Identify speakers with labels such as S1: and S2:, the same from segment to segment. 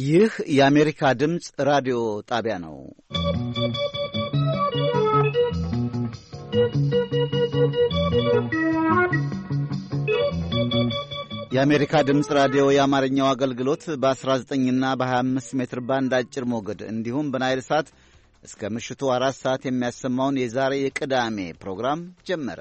S1: ይህ የአሜሪካ ድምፅ ራዲዮ ጣቢያ ነው። የአሜሪካ ድምፅ ራዲዮ የአማርኛው አገልግሎት በ19ና በ25 ሜትር ባንድ አጭር ሞገድ እንዲሁም በናይል ሳት እስከ ምሽቱ 4 ሰዓት የሚያሰማውን የዛሬ የቅዳሜ ፕሮግራም ጀመረ።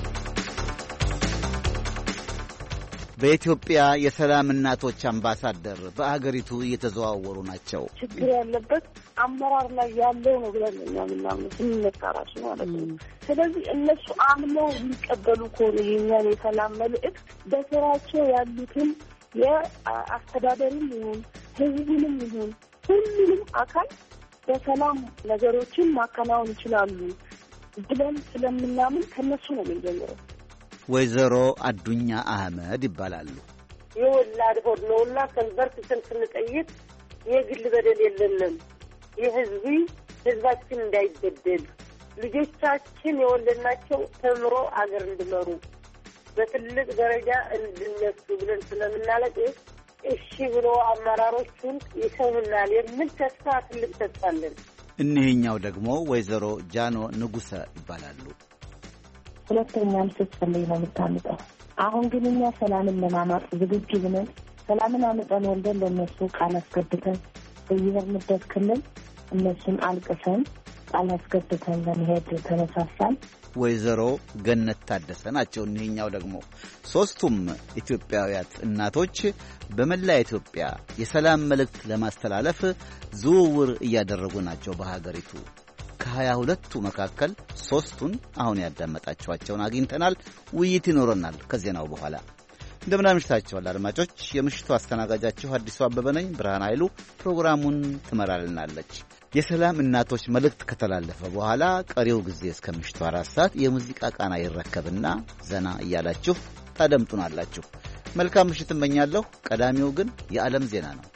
S1: በኢትዮጵያ የሰላም እናቶች አምባሳደር በአገሪቱ እየተዘዋወሩ ናቸው።
S2: ችግር ያለበት አመራር ላይ ያለው ነው ብለን ምናምን ስንነካራሱ ማለት ነው። ስለዚህ እነሱ አምነው የሚቀበሉ ከሆነ የኛን የሰላም መልእክት በስራቸው ያሉትን የአስተዳደርም ይሁን ህዝቡንም ይሁን ሁሉንም አካል በሰላም ነገሮችን ማከናወን ይችላሉ ብለን ስለምናምን ከነሱ ነው የምንጀምረው።
S1: ወይዘሮ አዱኛ አህመድ ይባላሉ።
S3: የወላድ ሆድ ነውና ከንበርክተን ስንጠይቅ የግል በደል የለንም። ህዝባችን እንዳይበደል ልጆቻችን የወለድናቸው ተምሮ አገር እንዲመሩ በትልቅ ደረጃ እንድነሱ ብለን ስለምናለቅስ እሺ ብሎ አመራሮቹን ይሰሙናል የሚል ተስፋ ትልቅ ተስፋ አለን።
S1: እኒህኛው ደግሞ ወይዘሮ ጃኖ ንጉሰ ይባላሉ።
S2: ሁለተኛም ስትፈልይ ነው የምታምጠው። አሁን ግን እኛ ሰላምን ለማማጥ ዝግጁ ብለን ሰላምን አምጠን ወልደን ለነሱ ቃል አስገብተን በየሄድንበት ክልል እነሱን አልቅሰን ቃል አስገብተን ለመሄድ ተነሳሳን።
S1: ወይዘሮ ገነት ታደሰ ናቸው። እኒህኛው ደግሞ ሦስቱም ኢትዮጵያውያት እናቶች በመላ ኢትዮጵያ የሰላም መልእክት ለማስተላለፍ ዝውውር እያደረጉ ናቸው በሀገሪቱ። ከ22ቱ መካከል ሦስቱን አሁን ያዳመጣችኋቸውን አግኝተናል። ውይይት ይኖረናል ከዜናው በኋላ። እንደምን አምሽታችኋል አድማጮች። የምሽቱ አስተናጋጃችሁ አዲሱ አበበ ነኝ። ብርሃን ኃይሉ ፕሮግራሙን ትመራልናለች። የሰላም እናቶች መልእክት ከተላለፈ በኋላ ቀሪው ጊዜ እስከ ምሽቱ 4 ሰዓት የሙዚቃ ቃና ይረከብና ዘና እያላችሁ ታደምጡናላችሁ። መልካም ምሽት እመኛለሁ። ቀዳሚው ግን የዓለም ዜና ነው።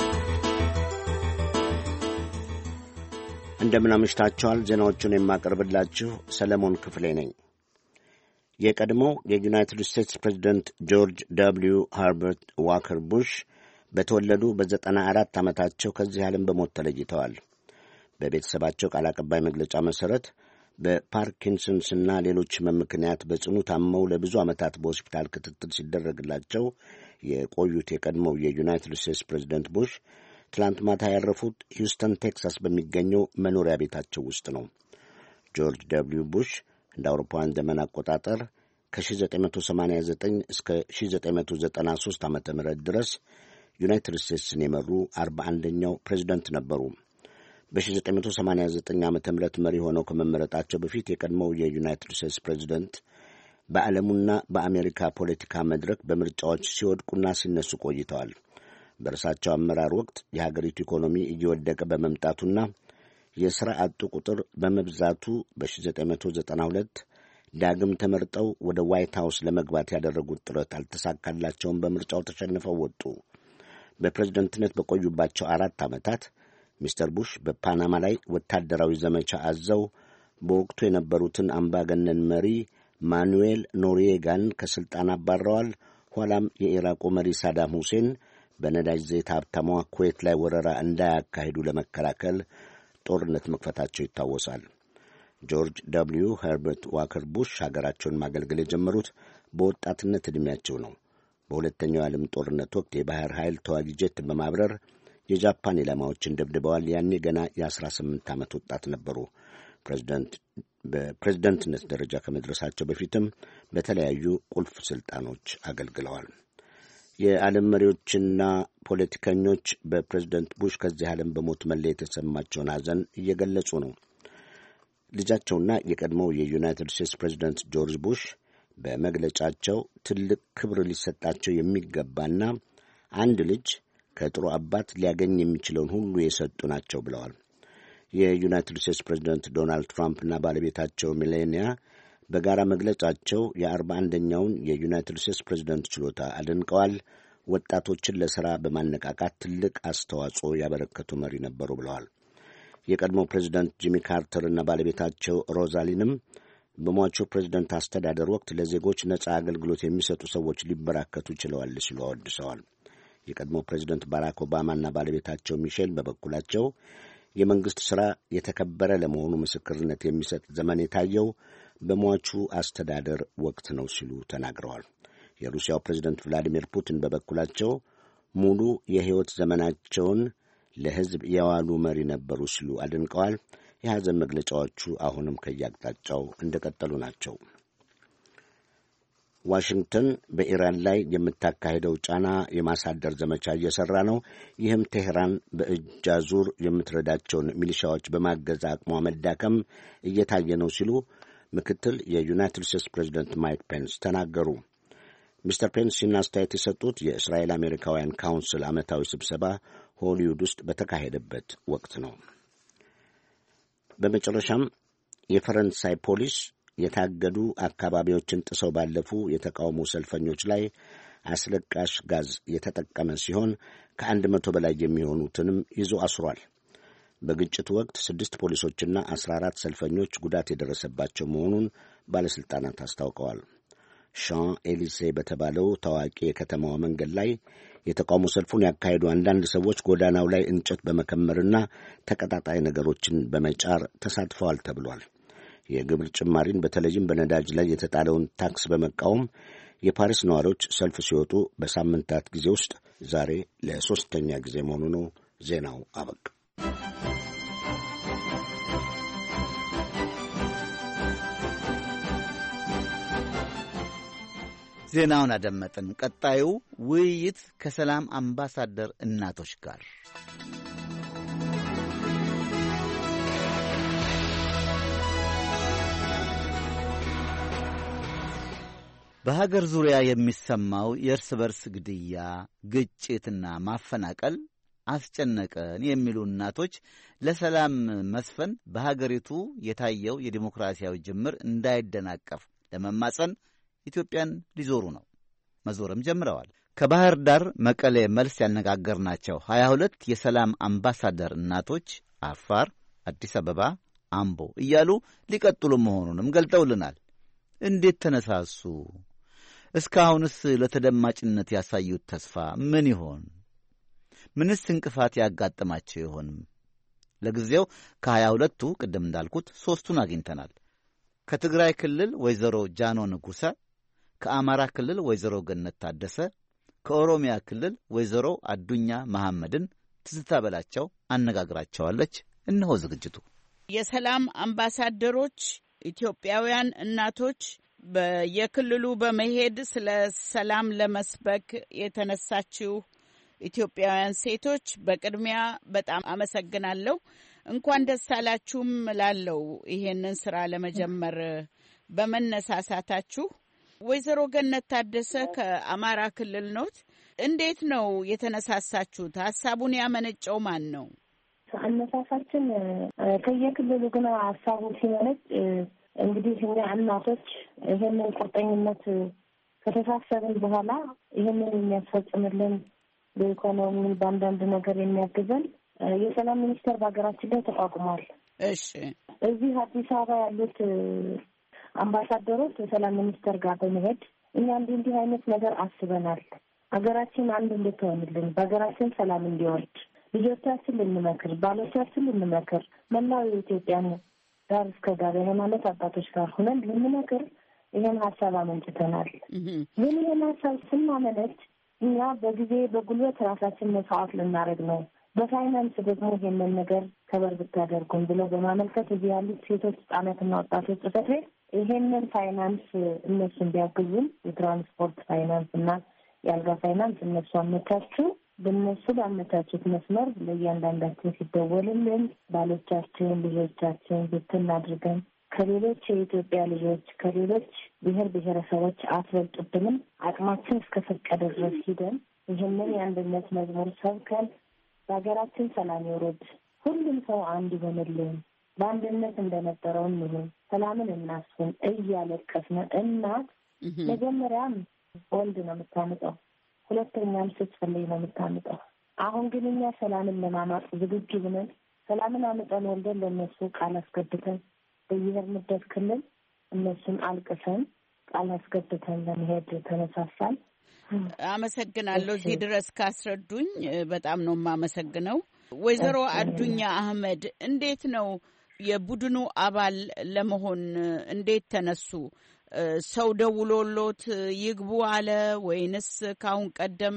S4: እንደምን አምሽታችኋል። ዜናዎቹን የማቀርብላችሁ ሰለሞን ክፍሌ ነኝ። የቀድሞው የዩናይትድ ስቴትስ ፕሬዚደንት ጆርጅ ደብልዩ ሃርበርት ዋከር ቡሽ በተወለዱ በ94 ዓመታቸው ከዚህ ዓለም በሞት ተለይተዋል። በቤተሰባቸው ቃል አቀባይ መግለጫ መሠረት በፓርኪንሰንስና ሌሎች ሕመም ምክንያት በጽኑ ታመው ለብዙ ዓመታት በሆስፒታል ክትትል ሲደረግላቸው የቆዩት የቀድሞው የዩናይትድ ስቴትስ ፕሬዚደንት ቡሽ ትላንት ማታ ያረፉት ሂውስተን ቴክሳስ በሚገኘው መኖሪያ ቤታቸው ውስጥ ነው። ጆርጅ ደብልዩ ቡሽ እንደ አውሮፓውያን ዘመን አቆጣጠር ከ1989 እስከ 1993 ዓ ም ድረስ ዩናይትድ ስቴትስን የመሩ 41ኛው ፕሬዚደንት ነበሩ። በ1989 ዓ ም መሪ ሆነው ከመመረጣቸው በፊት የቀድሞው የዩናይትድ ስቴትስ ፕሬዚደንት በዓለሙና በአሜሪካ ፖለቲካ መድረክ በምርጫዎች ሲወድቁና ሲነሱ ቆይተዋል። በእርሳቸው አመራር ወቅት የሀገሪቱ ኢኮኖሚ እየወደቀ በመምጣቱና የሥራ አጡ ቁጥር በመብዛቱ በ1992 ዳግም ተመርጠው ወደ ዋይት ሃውስ ለመግባት ያደረጉት ጥረት አልተሳካላቸውም። በምርጫው ተሸንፈው ወጡ። በፕሬዝደንትነት በቆዩባቸው 4 ዓመታት ሚስተር ቡሽ በፓናማ ላይ ወታደራዊ ዘመቻ አዘው በወቅቱ የነበሩትን አምባገነን መሪ ማኑዌል ኖሪዬጋን ከሥልጣን አባረዋል። ኋላም የኢራቁ መሪ ሳዳም ሁሴን በነዳጅ ዘይት ሀብታሟ ኩዌት ላይ ወረራ እንዳያካሂዱ ለመከላከል ጦርነት መክፈታቸው ይታወሳል። ጆርጅ ደብልዩ ሄርበርት ዋከር ቡሽ ሀገራቸውን ማገልገል የጀመሩት በወጣትነት ዕድሜያቸው ነው። በሁለተኛው የዓለም ጦርነት ወቅት የባሕር ኃይል ተዋጊ ጄት በማብረር የጃፓን ኢላማዎችን ደብድበዋል። ያኔ ገና የ18 ዓመት ወጣት ነበሩ። በፕሬዝደንትነት ደረጃ ከመድረሳቸው በፊትም በተለያዩ ቁልፍ ሥልጣኖች አገልግለዋል። የዓለም መሪዎችና ፖለቲከኞች በፕሬዝደንት ቡሽ ከዚህ ዓለም በሞት መለየት የተሰማቸውን ሐዘን እየገለጹ ነው። ልጃቸውና የቀድሞው የዩናይትድ ስቴትስ ፕሬዝደንት ጆርጅ ቡሽ በመግለጫቸው ትልቅ ክብር ሊሰጣቸው የሚገባና አንድ ልጅ ከጥሩ አባት ሊያገኝ የሚችለውን ሁሉ የሰጡ ናቸው ብለዋል። የዩናይትድ ስቴትስ ፕሬዝደንት ዶናልድ ትራምፕና ባለቤታቸው ሜላኒያ በጋራ መግለጫቸው የ41ኛውን የዩናይትድ ስቴትስ ፕሬዝደንት ችሎታ አድንቀዋል። ወጣቶችን ለሥራ በማነቃቃት ትልቅ አስተዋጽኦ ያበረከቱ መሪ ነበሩ ብለዋል። የቀድሞው ፕሬዝደንት ጂሚ ካርተርና ባለቤታቸው ሮዛሊንም በሟቹ ፕሬዝደንት አስተዳደር ወቅት ለዜጎች ነጻ አገልግሎት የሚሰጡ ሰዎች ሊበራከቱ ችለዋል ሲሉ አወድሰዋል። የቀድሞ ፕሬዚደንት ባራክ ኦባማና ባለቤታቸው ሚሼል በበኩላቸው የመንግሥት ሥራ የተከበረ ለመሆኑ ምስክርነት የሚሰጥ ዘመን የታየው በሟቹ አስተዳደር ወቅት ነው ሲሉ ተናግረዋል። የሩሲያው ፕሬዚደንት ቭላዲሚር ፑቲን በበኩላቸው ሙሉ የሕይወት ዘመናቸውን ለሕዝብ የዋሉ መሪ ነበሩ ሲሉ አድንቀዋል። የሐዘን መግለጫዎቹ አሁንም ከየአቅጣጫው እንደቀጠሉ ናቸው። ዋሽንግተን በኢራን ላይ የምታካሄደው ጫና የማሳደር ዘመቻ እየሠራ ነው። ይህም ቴህራን በእጅ አዙር የምትረዳቸውን ሚሊሻዎች በማገዝ አቅሟ መዳከም እየታየ ነው ሲሉ ምክትል የዩናይትድ ስቴትስ ፕሬዚደንት ማይክ ፔንስ ተናገሩ። ሚስተር ፔንስ ይህን አስተያየት የሰጡት የእስራኤል አሜሪካውያን ካውንስል ዓመታዊ ስብሰባ ሆሊውድ ውስጥ በተካሄደበት ወቅት ነው። በመጨረሻም የፈረንሳይ ፖሊስ የታገዱ አካባቢዎችን ጥሰው ባለፉ የተቃውሞ ሰልፈኞች ላይ አስለቃሽ ጋዝ የተጠቀመ ሲሆን ከ100 በላይ የሚሆኑትንም ይዞ አስሯል። በግጭቱ ወቅት 6 ፖሊሶችና 14 ሰልፈኞች ጉዳት የደረሰባቸው መሆኑን ባለሥልጣናት አስታውቀዋል። ሻን ኤሊሴ በተባለው ታዋቂ የከተማዋ መንገድ ላይ የተቃውሞ ሰልፉን ያካሄዱ አንዳንድ ሰዎች ጎዳናው ላይ እንጨት በመከመርና ተቀጣጣይ ነገሮችን በመጫር ተሳትፈዋል ተብሏል። የግብር ጭማሪን በተለይም በነዳጅ ላይ የተጣለውን ታክስ በመቃወም የፓሪስ ነዋሪዎች ሰልፍ ሲወጡ በሳምንታት ጊዜ ውስጥ ዛሬ ለ3ኛ ጊዜ መሆኑ ነው። ዜናው አበቃ።
S1: ዜናውን አደመጥን። ቀጣዩ ውይይት ከሰላም አምባሳደር እናቶች ጋር። በሀገር ዙሪያ የሚሰማው የእርስ በርስ ግድያ፣ ግጭትና ማፈናቀል አስጨነቀን የሚሉ እናቶች ለሰላም መስፈን በሀገሪቱ የታየው የዲሞክራሲያዊ ጅምር እንዳይደናቀፍ ለመማጸን ኢትዮጵያን ሊዞሩ ነው። መዞርም ጀምረዋል። ከባህር ዳር መቀሌ መልስ ያነጋገርናቸው 22 የሰላም አምባሳደር እናቶች አፋር፣ አዲስ አበባ፣ አምቦ እያሉ ሊቀጥሉ መሆኑንም ገልጠውልናል። እንዴት ተነሳሱ? እስካሁንስ ለተደማጭነት ያሳዩት ተስፋ ምን ይሆን? ምንስ እንቅፋት ያጋጥማቸው ይሆንም? ለጊዜው ከ22ቱ ቅድም እንዳልኩት 3ቱን አግኝተናል። ከትግራይ ክልል ወይዘሮ ጃኖ ንጉሰ፣ ከአማራ ክልል ወይዘሮ ገነት ታደሰ፣ ከኦሮሚያ ክልል ወይዘሮ አዱኛ መሐመድን ትዝታ በላቸው አነጋግራቸዋለች። እነሆ ዝግጅቱ።
S5: የሰላም አምባሳደሮች ኢትዮጵያውያን እናቶች በየክልሉ በመሄድ ስለ ሰላም ለመስበክ የተነሳችው ኢትዮጵያውያን ሴቶች በቅድሚያ በጣም አመሰግናለሁ። እንኳን ደስ አላችሁም ላለው ይሄንን ስራ ለመጀመር በመነሳሳታችሁ። ወይዘሮ ገነት ታደሰ ከአማራ ክልል ኖት። እንዴት ነው የተነሳሳችሁት? ሀሳቡን ያመነጨው ማን ነው?
S2: አነሳሳችን ከየክልሉ ግን ሀሳቡ ሲመነጭ እንግዲህ እኛ እናቶች ይሄንን ቁርጠኝነት ከተሳሰብን በኋላ ይሄንን የሚያስፈጽምልን በኢኮኖሚ በአንዳንድ ነገር የሚያግዘን የሰላም ሚኒስቴር በሀገራችን ላይ ተቋቁሟል።
S5: እሺ፣
S2: እዚህ አዲስ አበባ ያሉት አምባሳደሮች የሰላም ሚኒስቴር ጋር በመሄድ እኛ እንዲህ አይነት ነገር አስበናል፣ ሀገራችን አንድ እንድትሆንልን፣ በሀገራችን ሰላም እንዲወርድ ልጆቻችን ልንመክር፣ ባሎቻችን ልንመክር፣ መላው የኢትዮጵያን ዳር እስከ ዳር የሃይማኖት አባቶች ጋር ሆነን ልንመክር ይሄን ሀሳብ አመንጭተናል። ግን ይሄን ሀሳብ ስናመነጭ እኛ በጊዜ በጉልበት ራሳችን መስዋዕት ልናደርግ ነው፣ በፋይናንስ ደግሞ ይሄንን ነገር ከበር ብታደርጉን ብለው በማመልከት እዚህ ያሉት ሴቶች ህጻናትና ወጣቶች ጽሕፈት ቤት ይሄንን ፋይናንስ እነሱ እንዲያግዙን የትራንስፖርት ፋይናንስ እና የአልጋ ፋይናንስ እነሱ አመቻቹ። በእነሱ ባመቻቹት መስመር ለእያንዳንዳችን ሲደወልልን ባሎቻችን፣ ልጆቻችን ብትን አድርገን ከሌሎች የኢትዮጵያ ልጆች ከሌሎች ብሔር ብሔረሰቦች አትበልጡብንም፣ አቅማችን እስከፈቀደ ድረስ ሂደን ይህንን የአንድነት መዝሙር ሰብከን በሀገራችን ሰላም ይውረድ፣ ሁሉም ሰው አንድ ይሆንልን፣ በአንድነት እንደነበረው እንሁን፣ ሰላምን እናስፍን እያለቀስን እናት መጀመሪያም ወንድ ነው የምታምጠው፣ ሁለተኛም ስትፈልግ ነው የምታምጠው። አሁን ግን እኛ ሰላምን ለማማጥ ዝግጁ ብለን ሰላምን አምጠን ወልደን ለእነሱ ቃል አስገብተን በየሄድንበት ክልል እነሱን አልቅሰን ቃል አስገብተን ለመሄድ ተነሳሳል።
S5: አመሰግናለሁ። እዚህ ድረስ ካስረዱኝ በጣም ነው የማመሰግነው። ወይዘሮ አዱኛ አህመድ እንዴት ነው የቡድኑ አባል ለመሆን እንዴት ተነሱ? ሰው ደውሎሎት ይግቡ አለ ወይንስ ካሁን ቀደም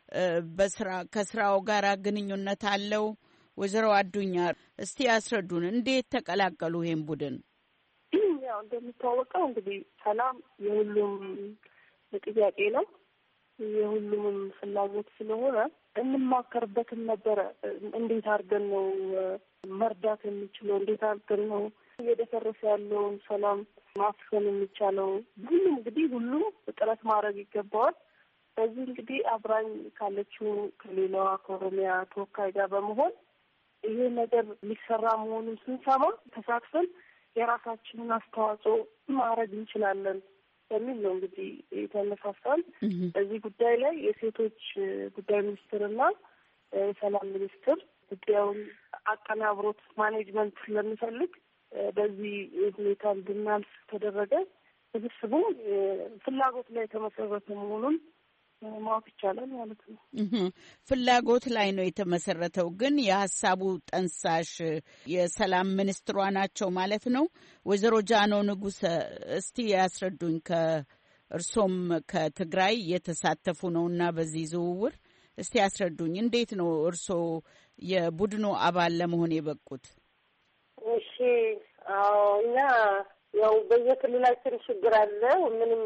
S5: ከስራው ጋር ግንኙነት አለው? ወይዘሮ አዱኛ እስቲ ያስረዱን፣ እንዴት ተቀላቀሉ ይሄን ቡድን?
S2: ያው እንደሚታወቀው እንግዲህ ሰላም የሁሉም ጥያቄ ነው፣ የሁሉም ፍላጎት ስለሆነ እንማከርበትም ነበረ። እንዴት አድርገን ነው መርዳት የሚችለው? እንዴት አድርገን ነው እየደፈረሰ ያለውን ሰላም ማስፈን የሚቻለው? ሁሉም እንግዲህ ሁሉም ጥረት ማድረግ ይገባዋል። በዚህ እንግዲህ አብራኝ ካለችው ከሌላዋ ከኦሮሚያ ተወካይ ጋር በመሆን ይሄ ነገር ሊሰራ መሆኑን ስንሰማ ተሳትፈን የራሳችንን አስተዋጽኦ ማድረግ እንችላለን በሚል ነው እንግዲህ የተነሳሳል። በዚህ ጉዳይ ላይ የሴቶች ጉዳይ ሚኒስትርና የሰላም ሚኒስትር ጉዳዩን አቀናብሮት ማኔጅመንት ስለሚፈልግ በዚህ ሁኔታ እንድናልፍ ተደረገ። ስብስቡ ፍላጎት ላይ የተመሰረተ መሆኑን ማወቅ ይቻላል ማለት ነው።
S5: ፍላጎት ላይ ነው የተመሰረተው። ግን የሀሳቡ ጠንሳሽ የሰላም ሚኒስትሯ ናቸው ማለት ነው። ወይዘሮ ጃኖ ንጉሰ እስቲ ያስረዱኝ። ከእርሶም ከትግራይ የተሳተፉ ነውና በዚህ ዝውውር እስቲ ያስረዱኝ፣ እንዴት ነው እርሶ የቡድኑ አባል ለመሆን የበቁት?
S3: እሺ፣ እኛ ያው በየክልላችን ችግር አለ። ምንም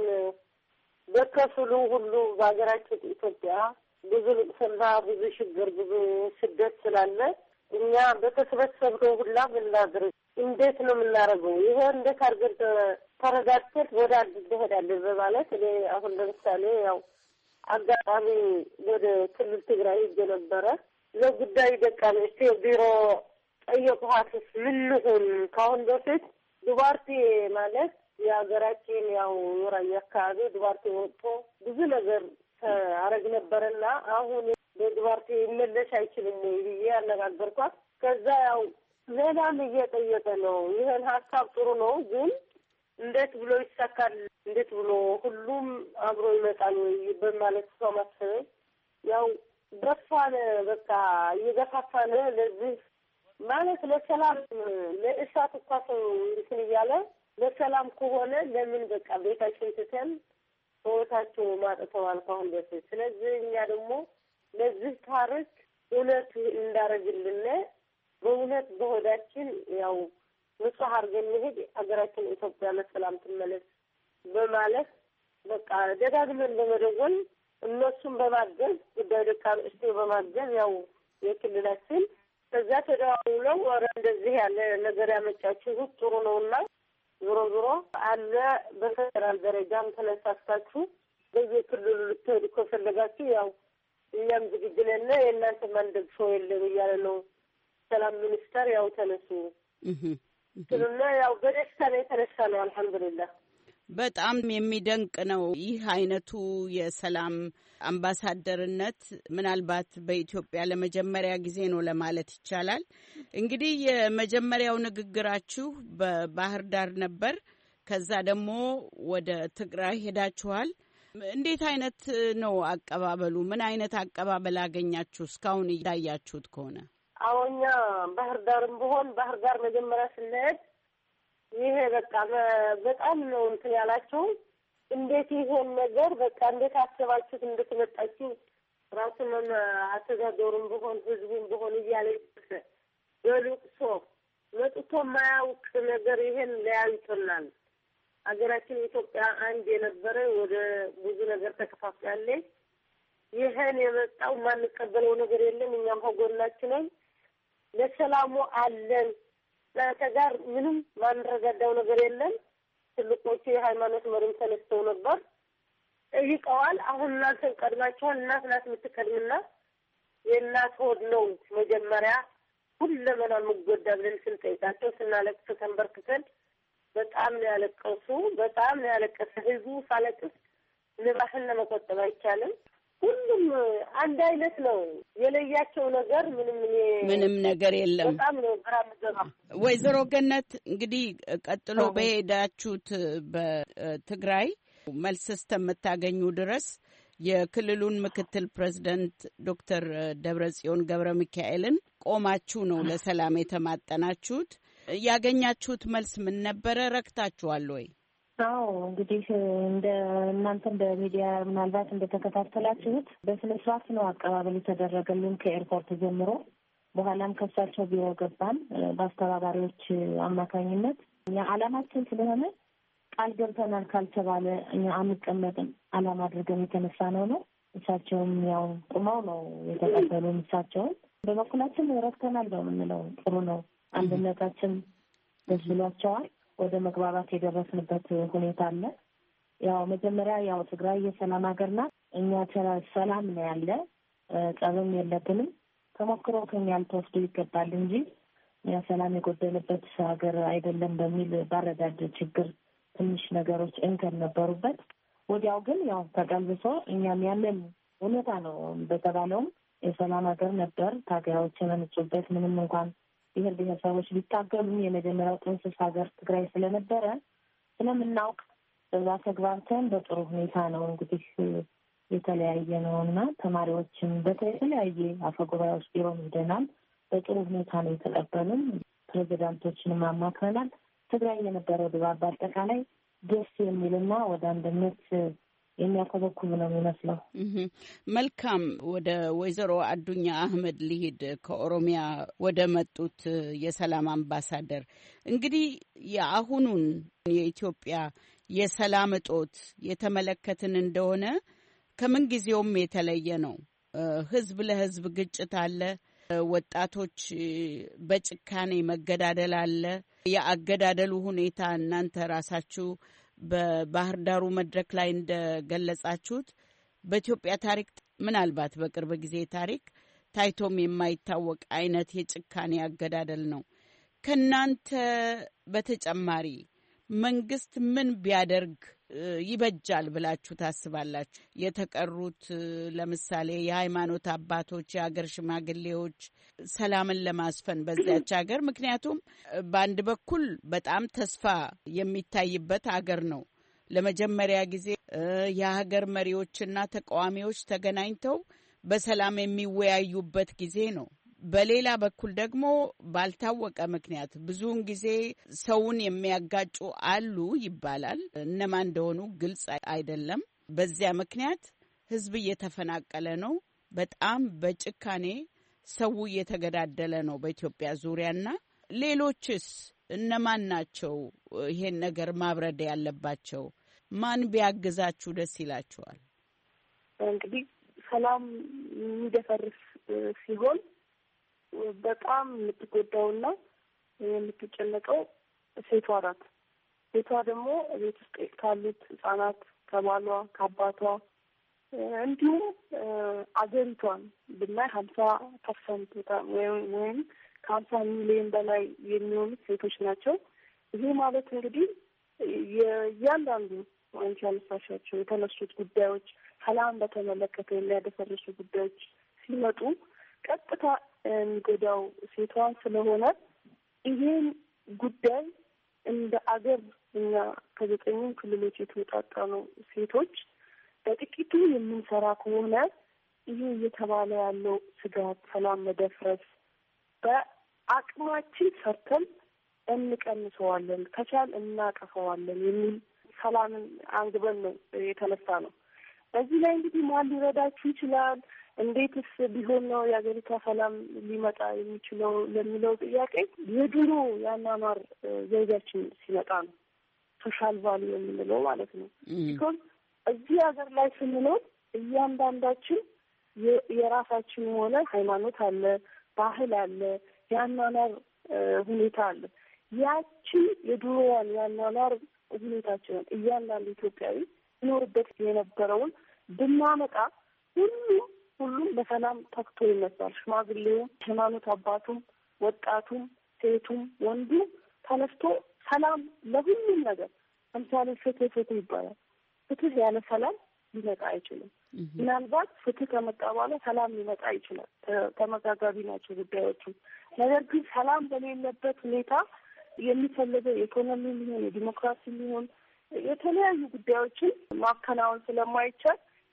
S3: በከፍሉ ሁሉ በሀገራችን ኢትዮጵያ ብዙ ልቅሶና ብዙ ችግር ብዙ ስደት ስላለ እኛ በተሰበሰብነው ሁላ ምናድርግ እንዴት ነው የምናደርገው? ይሄ እንዴት አድርገን ተረጋግተን ወደ አንድ እንሄዳለን በማለት እኔ አሁን ለምሳሌ ያው አጋጣሚ ወደ ክልል ትግራይ ሄጄ ነበረ። ለጉዳይ ደቃን እስቲ ቢሮ ጠየቅኋትስ ምን ልሁን? ከአሁን በፊት ዱባርቴ ማለት የሀገራችን ያው ራያ አካባቢ ዱባርቴ ወጥቶ ብዙ ነገር አረግ ነበረና አሁን በዱባርቴ መለሽ አይችልም ወይ ብዬ አነጋገርኳት። ከዛ ያው ሌላም እየጠየቀ ነው። ይህን ሀሳብ ጥሩ ነው፣ ግን እንዴት ብሎ ይሳካል? እንዴት ብሎ ሁሉም አብሮ ይመጣል ወይ በማለት ሰው ማሰበኝ ያው ገፋነ። በቃ እየገፋፋነ ለዚህ ማለት ለሰላም ለእሳት እኳ ሰው እንትን እያለ ለሰላም ከሆነ ለምን በቃ ቤታችን ትተን ህይወታቸው ማጥተዋል ካሁን በፊት። ስለዚህ እኛ ደግሞ ለዚህ ታሪክ እውነት እንዳረግልን በእውነት በሆዳችን ያው ንጹህ አድርገን መሄድ ሀገራችን ኢትዮጵያ ለሰላም ትመለስ በማለት በቃ ደጋግመን በመደወል እነሱም በማገዝ ጉዳይ ደቃን እስቲ በማገዝ ያው የክልላችን ከዛ ተደዋውለው ወረ እንደዚህ ያለ ነገር ያመቻችሁ ጥሩ ነውና ዞሮ ዞሮ አለ በፌደራል ደረጃም ተነሳስታችሁ በየክልሉ ልትሄዱ ከፈለጋችሁ ያው እኛም ዝግጁ ነን፣ የእናንተ ማንደግ ሰው የለም እያለ ነው ሰላም ሚኒስተር። ያው ተነሱ ስለና ያው በደስታ ነው የተነሳ ነው። አልሐምዱሊላህ
S5: በጣም የሚደንቅ ነው። ይህ አይነቱ የሰላም አምባሳደርነት ምናልባት በኢትዮጵያ ለመጀመሪያ ጊዜ ነው ለማለት ይቻላል። እንግዲህ የመጀመሪያው ንግግራችሁ በባህር ዳር ነበር። ከዛ ደግሞ ወደ ትግራይ ሄዳችኋል። እንዴት አይነት ነው አቀባበሉ? ምን አይነት አቀባበል አገኛችሁ እስካሁን እያያችሁት ከሆነ?
S3: አዎኛ ባህር ዳርም ቢሆን ባህር ዳር መጀመሪያ ስንሄድ ይሄ በቃ በጣም ነው እንትን ያላቸው። እንዴት ይሄን ነገር በቃ እንዴት አሰባችሁት? እንዴት መጣችሁ? ራሱን አስተዳደሩም ቢሆን ህዝቡም ቢሆን እያለ በልቅሶ መጥቶ የማያውቅ ነገር ይሄን ለያይቶናል። ሀገራችን ኢትዮጵያ አንድ የነበረ ወደ ብዙ ነገር ተከፋፍላለች። ይሄን የመጣው ማንቀበለው ነገር የለም። እኛም ከጎናችን ነን፣ ለሰላሙ አለን። ለተጋር ምንም ማንረጋዳው ነገር የለም። ትልቆቹ የሃይማኖት መሪም ተነስተው ነበር ጠይቀዋል። አሁን እናንተን ቀድማችኋል። እናት ናት የምትቀድምና የእናት ሆድ ነው መጀመሪያ ሁለመና የምጎዳ ብለን ስንጠይቃቸው ስናለቅስ ተንበርክተን በጣም ነው ያለቀሱ። በጣም ነው ያለቀሰ ህዝቡ። ሳለቅስ ንባህን ለመቆጠብ አይቻልም። ሁሉም አንድ አይነት ነው። የለያቸው ነገር ምንም ነገር የለም። በጣም ነው ግራ።
S5: ወይዘሮ ገነት እንግዲህ ቀጥሎ በሄዳችሁት በትግራይ መልስ እስከምታገኙ ድረስ የክልሉን ምክትል ፕሬዝዳንት ዶክተር ደብረጽዮን ገብረ ሚካኤልን ቆማችሁ ነው ለሰላም የተማጠናችሁት። ያገኛችሁት መልስ ምን ነበረ? ረክታችኋል ወይ?
S6: አዎ እንግዲህ እንደ እናንተ እንደ ሚዲያ ምናልባት እንደተከታተላችሁት በስነ ስርዓት ነው አቀባበል የተደረገልን ከኤርፖርት ጀምሮ። በኋላም ከሳቸው ቢሮ ገባን በአስተባባሪዎች አማካኝነት። እኛ ዓላማችን ስለሆነ ቃል ገብተናል ካልተባለ እኛ አንቀመጥም ዓላማ አድርገን የተነሳ ነው። እሳቸውም ያው ቁመው ነው የተቀበሉን። እሳቸውም በበኩላችን ረክተናል ነው የምንለው። ጥሩ ነው፣ አንድነታችን ደስ ብሏቸዋል። ወደ መግባባት የደረስንበት ሁኔታ አለ። ያው መጀመሪያ ያው ትግራይ የሰላም ሀገር ናት። እኛ ሰላም ነው ያለ፣ ጸብም የለብንም። ተሞክሮ ከኛ ልትወስዱ ይገባል እንጂ ያ ሰላም የጎደለበት ሀገር አይደለም በሚል ባረዳድ ችግር ትንሽ ነገሮች እንከን ነበሩበት። ወዲያው ግን ያው ተቀልብሶ እኛም ያለን ሁኔታ ነው በተባለውም የሰላም ሀገር ነበር። ታጋዮች የመነጩበት ምንም እንኳን ብሔር ብሔረሰቦች ቢታገሉም የመጀመሪያው ጥንስስ ሀገር ትግራይ ስለነበረ ስለምናውቅ በዛ ተግባብተን በጥሩ ሁኔታ ነው እንግዲህ የተለያየ ነው እና ተማሪዎችን በተለያየ አፈጉባኤዎች ቢሮ ሄደናል። በጥሩ ሁኔታ ነው የተቀበሉን። ፕሬዚዳንቶችንም አማክረናል። ትግራይ የነበረው ድባብ በአጠቃላይ ደስ የሚልና ወደ አንድነት የሚያኮበኩብ ነው የሚመስለው።
S5: መልካም። ወደ ወይዘሮ አዱኛ አህመድ ሊሄድ ከኦሮሚያ ወደ መጡት የሰላም አምባሳደር እንግዲህ የአሁኑን የኢትዮጵያ የሰላም እጦት የተመለከትን እንደሆነ ከምን ጊዜውም የተለየ ነው። ህዝብ ለህዝብ ግጭት አለ። ወጣቶች በጭካኔ መገዳደል አለ። የአገዳደሉ ሁኔታ እናንተ ራሳችሁ በባህር ዳሩ መድረክ ላይ እንደገለጻችሁት በኢትዮጵያ ታሪክ ምናልባት በቅርብ ጊዜ ታሪክ ታይቶም የማይታወቅ አይነት የጭካኔ አገዳደል ነው። ከናንተ በተጨማሪ መንግስት ምን ቢያደርግ ይበጃል ብላችሁ ታስባላችሁ? የተቀሩት ለምሳሌ የሃይማኖት አባቶች፣ የሀገር ሽማግሌዎች ሰላምን ለማስፈን በዚያች ሀገር፣ ምክንያቱም በአንድ በኩል በጣም ተስፋ የሚታይበት ሀገር ነው። ለመጀመሪያ ጊዜ የሀገር መሪዎችና ተቃዋሚዎች ተገናኝተው በሰላም የሚወያዩበት ጊዜ ነው። በሌላ በኩል ደግሞ ባልታወቀ ምክንያት ብዙውን ጊዜ ሰውን የሚያጋጩ አሉ ይባላል። እነማን እንደሆኑ ግልጽ አይደለም። በዚያ ምክንያት ህዝብ እየተፈናቀለ ነው። በጣም በጭካኔ ሰው እየተገዳደለ ነው በኢትዮጵያ ዙሪያና ሌሎችስ እነማን ናቸው ይሄን ነገር ማብረድ ያለባቸው? ማን ቢያግዛችሁ ደስ ይላችኋል?
S2: እንግዲህ ሰላም የሚደፈርስ ሲሆን በጣም የምትጎዳውና የምትጨነቀው ሴቷ ናት። ሴቷ ደግሞ ቤት ውስጥ ካሉት ህጻናት፣ ከባሏ፣ ከአባቷ እንዲሁም አገሪቷን ብናይ 50% ወይም ከ50 ሚሊዮን በላይ የሚሆኑት ሴቶች ናቸው። ይሄ ማለት እንግዲህ የእያንዳንዱ አንቺ ያነሳሻቸው የተነሱት ጉዳዮች ሰላም በተመለከተ የሚያደፈርሱ ጉዳዮች ሲመጡ ቀጥታ የሚጎዳው ሴቷን ስለሆነ ይህን ጉዳይ እንደ አገር እኛ ከ9 ክልሎች የተወጣጣ ነው ሴቶች በጥቂቱ የምንሰራ ከሆነ ይህ እየተባለ ያለው ስጋት፣ ሰላም መደፍረስ በአቅማችን ሰርተን እንቀንሰዋለን፣ ከቻል እናቀፈዋለን የሚል ሰላምን አንግበን ነው የተነሳ ነው። በዚህ ላይ እንግዲህ ማን ሊረዳችሁ ይችላል? እንዴትስ ቢሆን ነው የሀገሪቷ ሰላም ሊመጣ የሚችለው ለሚለው ጥያቄ የድሮ የአኗኗር ዘይቤያችን ሲመጣ ነው ሶሻል ቫልዩ የምንለው ማለት ነው። ቢኮዝ እዚህ ሀገር ላይ ስንኖር እያንዳንዳችን የራሳችን የሆነ ሃይማኖት አለ፣ ባህል አለ፣ የአኗኗር ሁኔታ አለ። ያችን የድሮዋን የአኗኗር ሁኔታችንን እያንዳንዱ ኢትዮጵያዊ ይኖርበት የነበረውን ብናመጣ ሁሉም በሰላም ተክቶ ይነሳል። ሽማግሌውም፣ ሃይማኖት አባቱም፣ ወጣቱም፣ ሴቱም፣ ወንዱ ተነስቶ ሰላም ለሁሉም ነገር። ለምሳሌ ፍትህ ይባላል። ፍትህ ያለ ሰላም ሊመጣ አይችልም። ምናልባት ፍትህ ከመጣ በኋላ ሰላም ሊመጣ ይችላል። ተመጋጋቢ ናቸው ጉዳዮቹ። ነገር ግን ሰላም በሌለበት ሁኔታ የሚፈለገው የኢኮኖሚ ሊሆን የዲሞክራሲ ሊሆን የተለያዩ ጉዳዮችን ማከናወን ስለማይቻል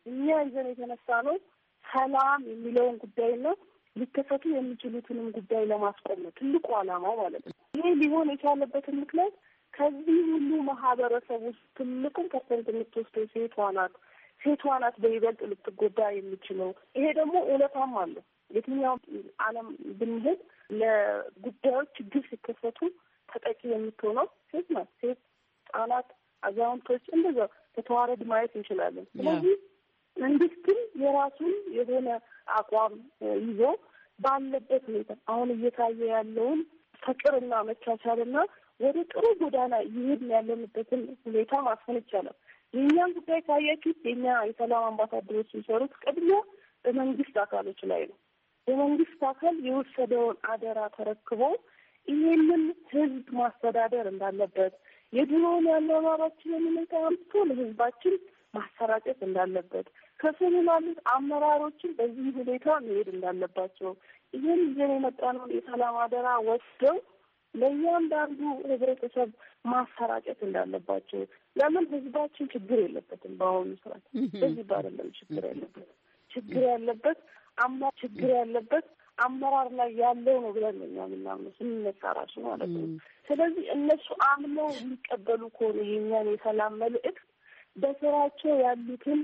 S2: እኛ ይዘን የተነሳ ነው ሰላም የሚለውን ጉዳይና ሊከሰቱ የሚችሉትንም ጉዳይ ለማስቆም ነው ትልቁ ዓላማው ማለት ነው። ይሄ ሊሆን የቻለበትን ምክንያት ከዚህ ሁሉ ማህበረሰብ ውስጥ ትልቁን ፐርሰንት የምትወስደው ሴቷ ናት በይበልጥ ልትጎዳ የሚችለው። ይሄ ደግሞ እውነታም አለው። የትኛው ዓለም ብንሄድ ለጉዳዮች ችግር ሲከሰቱ ተጠቂ የምትሆነው ሴት ናት። ሴት፣ ህጻናት፣ አዛውንቶች እንደዛ በተዋረድ ማየት እንችላለን። ስለዚህ መንግስትም የራሱን የሆነ አቋም ይዞ ባለበት ሁኔታ አሁን እየታየ ያለውን ፍቅርና መቻቻልና ወደ ጥሩ ጎዳና እየሄድን ያለንበትን ሁኔታ ማስፈን ይቻላል። የእኛን ጉዳይ ካያችሁት የእኛ የሰላም አምባሳደሮች የሚሰሩት ቅድሚያ በመንግስት አካሎች ላይ ነው። የመንግስት አካል የወሰደውን አደራ ተረክቦ ይሄንን ህዝብ ማስተዳደር እንዳለበት፣ የድሮውን ያኗኗራችንን ሁኔታ አምጥቶ ለህዝባችን ማሰራጨት እንዳለበት፣ ከስሩ ላሉት አመራሮችን በዚህ ሁኔታ መሄድ እንዳለባቸው፣ ይህን ይዘን የመጣነውን የሰላም አደራ ወስደው ለእያንዳንዱ ህብረተሰብ ማሰራጨት እንዳለባቸው። ለምን ህዝባችን ችግር የለበትም። በአሁኑ ሰዓት በዚህ ባለም ችግር ያለበት አመራር ላይ ያለው ነው ብለን ነው የምናምነው ስንነሳ ራሱ ማለት ነው። ስለዚህ እነሱ አምነው የሚቀበሉ ከሆነ የኛን የሰላም መልእክት በስራቸው ያሉትን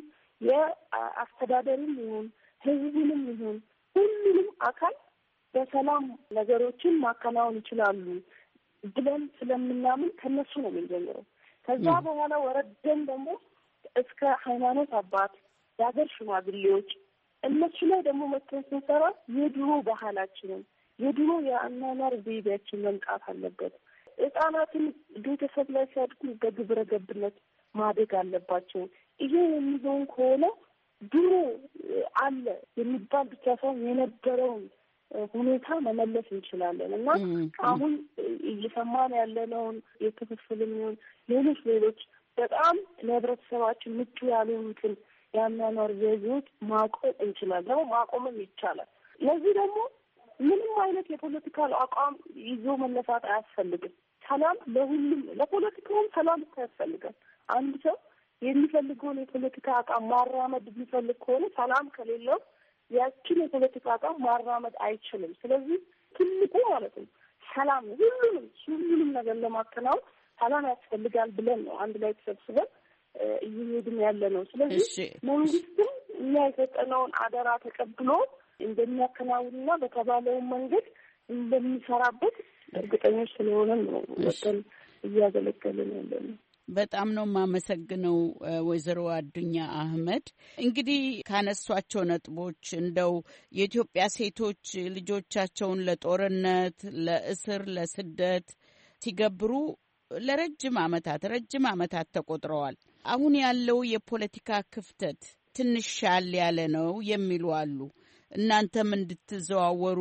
S2: የአስተዳደርም ይሁን ህዝቡንም ይሁን ሁሉንም አካል በሰላም ነገሮችን ማከናወን ይችላሉ ብለን ስለምናምን ከነሱ ነው የምንጀምረው። ከዛ በኋላ ወረደን ደግሞ እስከ ሃይማኖት አባት፣ የሀገር ሽማግሌዎች እነሱ ላይ ደግሞ መጥተን ስንሰራ የድሮ ባህላችንን የድሮ የአኗኗር ዘይቤያችን መምጣት አለበት። ህጻናትን ቤተሰብ ላይ ሲያድጉ በግብረ ገብነት ማደግ አለባቸው። ይሄ የሚሆን ከሆነ ድሮ አለ የሚባል ብቻ ሳይሆን የነበረውን ሁኔታ መመለስ እንችላለን እና አሁን እየሰማን ያለነውን የክፍፍልም ይሁን ሌሎች በጣም ለህብረተሰባችን ምቹ ያልሆኑትን የአኗኗር ዘይቤዎች ማቆም እንችላለን፣ ማቆምም ይቻላል። ለዚህ ደግሞ ምንም አይነት የፖለቲካል አቋም ይዞ መነሳት አያስፈልግም። ሰላም ለሁሉም፣ ለፖለቲካውም ሰላም ያስፈልጋል። አንድ ሰው የሚፈልገውን የፖለቲካ አቋም ማራመድ የሚፈልግ ከሆነ ሰላም ከሌለው ያችን የፖለቲካ አቋም ማራመድ አይችልም። ስለዚህ ትልቁ ማለት ነው ሰላም፣ ሁሉንም ነገር ለማከናወን ሰላም ያስፈልጋል ብለን ነው አንድ ላይ ተሰብስበን እየሄድን ያለ ነው። ስለዚህ መንግስትም እኛ የሰጠነውን አደራ ተቀብሎ እንደሚያከናውንና በተባለው መንገድ እንደሚሰራበት እርግጠኞች ስለሆነ ነው ወጥተን እያገለገልን ያለ ነው።
S5: በጣም ነው የማመሰግነው ወይዘሮ አዱኛ አህመድ። እንግዲህ ካነሷቸው ነጥቦች እንደው የኢትዮጵያ ሴቶች ልጆቻቸውን ለጦርነት፣ ለእስር፣ ለስደት ሲገብሩ ለረጅም ዓመታት ተቆጥረዋል። አሁን ያለው የፖለቲካ ክፍተት ትንሽ ሻል ያለ ነው የሚሉ አሉ። እናንተም እንድትዘዋወሩ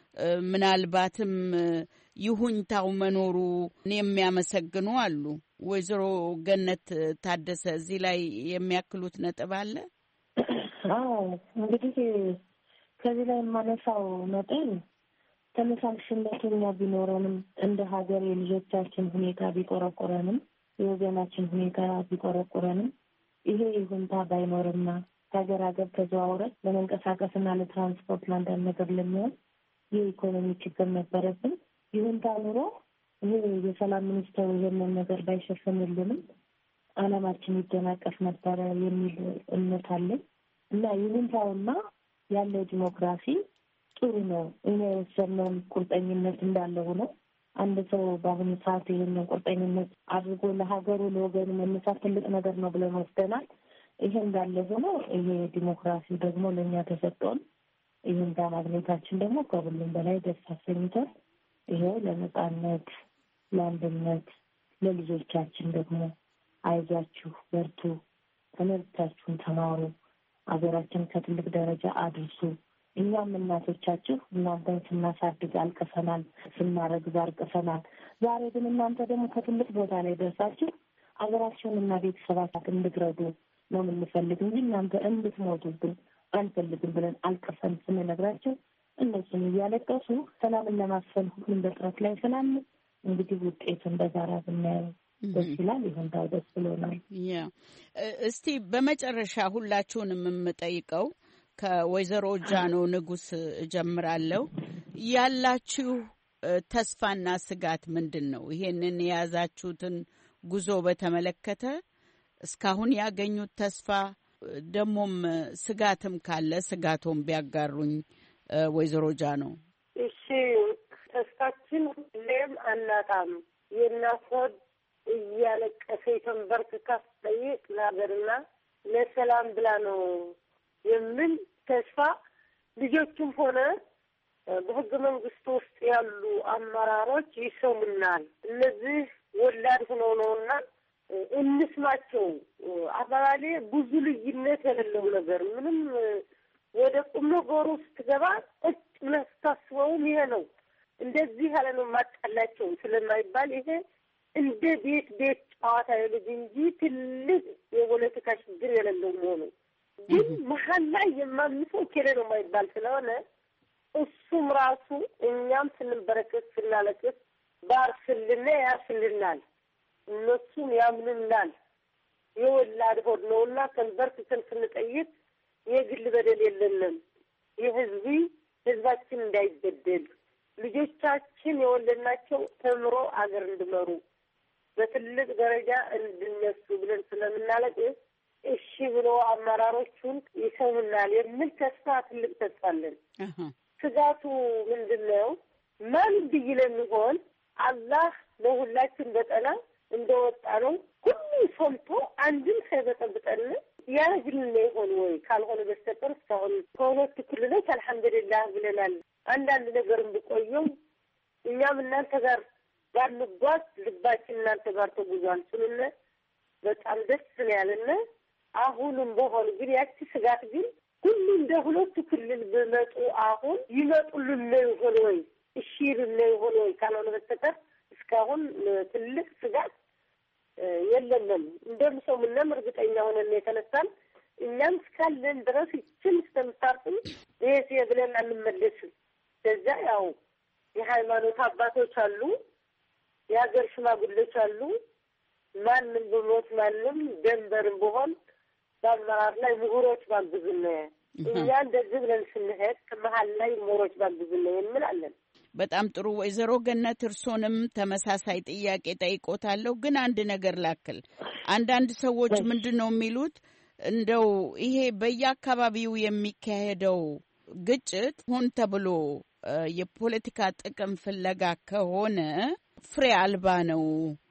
S5: ምናልባትም ይሁንታው መኖሩ የሚያመሰግኑ አሉ። ወይዘሮ ገነት ታደሰ እዚህ ላይ የሚያክሉት ነጥብ አለ?
S6: አዎ እንግዲህ ከዚህ ላይ የማነሳው ነጥብ ተመሳሳይነት ቢኖረንም እንደ ሀገር የልጆቻችን ሁኔታ ቢቆረቆረንም የወገናችን ሁኔታ ቢቆረቆረንም ይሄ ይሁንታ ባይኖርና ከሀገር ተዘዋውረን ለመንቀሳቀስና ለትራንስፖርት ለአንዳንድ ነገር ለሚሆን የኢኮኖሚ ችግር ነበረብን። ይሁንታ ኑሮ ይሄ የሰላም ሚኒስቴሩ ይህንን ነገር ባይሸፍንልንም ዓላማችን ይደናቀፍ ነበረ የሚል እምነት አለኝ እና ይሁንታውና ያለው ዲሞክራሲ ጥሩ ነው። እኔ የወሰነውን ቁርጠኝነት እንዳለ ሆኖ አንድ ሰው በአሁኑ ሰዓት ይህንን ቁርጠኝነት አድርጎ ለሀገሩ ለወገኑ መነሳት ትልቅ ነገር ነው ብለን ወስደናል። ይሄ እንዳለ ሆኖ ይሄ ዲሞክራሲ ደግሞ ለእኛ ተሰጥቶን ይህን ማግኘታችን ደግሞ ከሁሉም በላይ ደስ አሰኝቶን ይሄው ለነጻነት፣ ለአንድነት፣ ለልጆቻችን ደግሞ አይዟችሁ፣ በርቱ፣ ትምህርታችሁን ተማሩ፣ ሀገራችን ከትልቅ ደረጃ አድርሱ። እኛም እናቶቻችሁ እናንተን ስናሳድግ አልቅሰናል፣ ስናረግዝ አልቅሰናል። ዛሬ ግን እናንተ ደግሞ ከትልቅ ቦታ ላይ ደርሳችሁ ሀገራችሁንና ቤተሰባችሁን እንድትረዱ ነው የምንፈልግ እንጂ እናንተ እንድትሞቱብን አንፈልግም ብለን አልቅሰን ስንነግራቸው እነሱም እያለቀሱ ሰላምን ለማስፈን ሁሉም በጥረት ላይ ስላለ እንግዲህ ውጤቱን በጋራ ብናየው ደስ ይላል። ይሁንታው ደስ ብሎናል።
S5: እስቲ በመጨረሻ ሁላችሁንም የምጠይቀው ከወይዘሮ ጃኖ ንጉስ እጀምራለሁ። ያላችሁ ተስፋና ስጋት ምንድን ነው? ይሄንን የያዛችሁትን ጉዞ በተመለከተ እስካሁን ያገኙት ተስፋ ደሞም ስጋትም ካለ ስጋቶም ቢያጋሩኝ ወይዘሮ ጃኖ።
S3: እሺ፣ ተስፋችን ሁሌም አናጣም። የእናት ሆድ እያለቀሰ ተንበርክካ ስትጠይቅ ለሀገርና ለሰላም ብላ ነው የሚል ተስፋ ልጆቹም ሆነ በህገ መንግስቱ ውስጥ ያሉ አመራሮች ይሰሙናል። እነዚህ ወላድ ሆነው ነውና እንስማቸው። አባባሌ ብዙ ልዩነት የሌለው ነገር ምንም ወደ ቁም ነገሩ ስትገባ ቁጭ ብለህ ስታስበውም ይሄ ነው እንደዚህ ያለ ነው ማጣላቸው ስለማይባል ይሄ እንደ ቤት ጨዋታ የልጅ እንጂ ትልቅ የፖለቲካ ችግር የሌለው መሆኑ ግን መሀል ላይ የማንሰው ኬሌ ነው የማይባል ስለሆነ እሱም ራሱ እኛም ስንበረከት ስናለቅስ ባርስልና ያስልናል፣ እነሱም ያምኑናል። የወላድ ሆድ ነውና ተንበርክከን ስንጠይቅ የግል በደል የለንም። ህዝባችን እንዳይበደል ልጆቻችን የወለድናቸው ተምሮ አገር እንዲመሩ በትልቅ ደረጃ እንድነሱ ብለን ስለምናለቅስ እሺ ብሎ አመራሮቹን ይሰሙናል የሚል ተስፋ ትልቅ ተስፋ አለን። ስጋቱ ምንድን ነው? ማን ብይለን ይሆን? አላህ ለሁላችን በጠና እንደወጣ ነው ሁሉም ሰምቶ አንድም ሳይበጠብጠን ያረግልን ይሆን ወይ? ካልሆነ በስተቀር እስካሁን ከሁለቱ ክልሎች አልሐምዱሊላህ ብለናል። አንዳንድ ነገር ቢቆየም እኛም እናንተ ጋር ባንጓዝ ልባችን እናንተ ጋር ተጉዟል ስንነ በጣም ደስ ነው ያለና አሁንም በሆነ ግን ያቺ ስጋት ግን ሁሉ እንደ ሁለቱ ክልል በመጡ አሁን ይመጡልን ይሆን ወይ? እሺ ይሉን ይሆን ወይ? ካልሆነ በስተቀር እስካሁን ትልቅ ስጋት የለንም። እንደምሰሙንም እርግጠኛ ሆነን የተነሳን እኛም እስካለን ድረስ ይችን እስከምታርጥም ይሄ ብለን አንመለስም። ከዛ ያው የሃይማኖት አባቶች አሉ፣ የሀገር ሽማግሌዎች አሉ። ማንም ብሞት ማንም ደንበርም ቢሆን በአመራር ላይ ምሁሮች ባግዙን እኛ እንደዚህ ብለን ስንሄድ ከመሀል ላይ ምሁሮች ባግዙን እንላለን።
S5: በጣም ጥሩ። ወይዘሮ ገነት እርሶንም ተመሳሳይ ጥያቄ ጠይቆታለሁ። ግን አንድ ነገር ላክል። አንዳንድ ሰዎች ምንድን ነው የሚሉት እንደው ይሄ በየአካባቢው የሚካሄደው ግጭት ሆን ተብሎ የፖለቲካ ጥቅም ፍለጋ ከሆነ ፍሬ አልባ ነው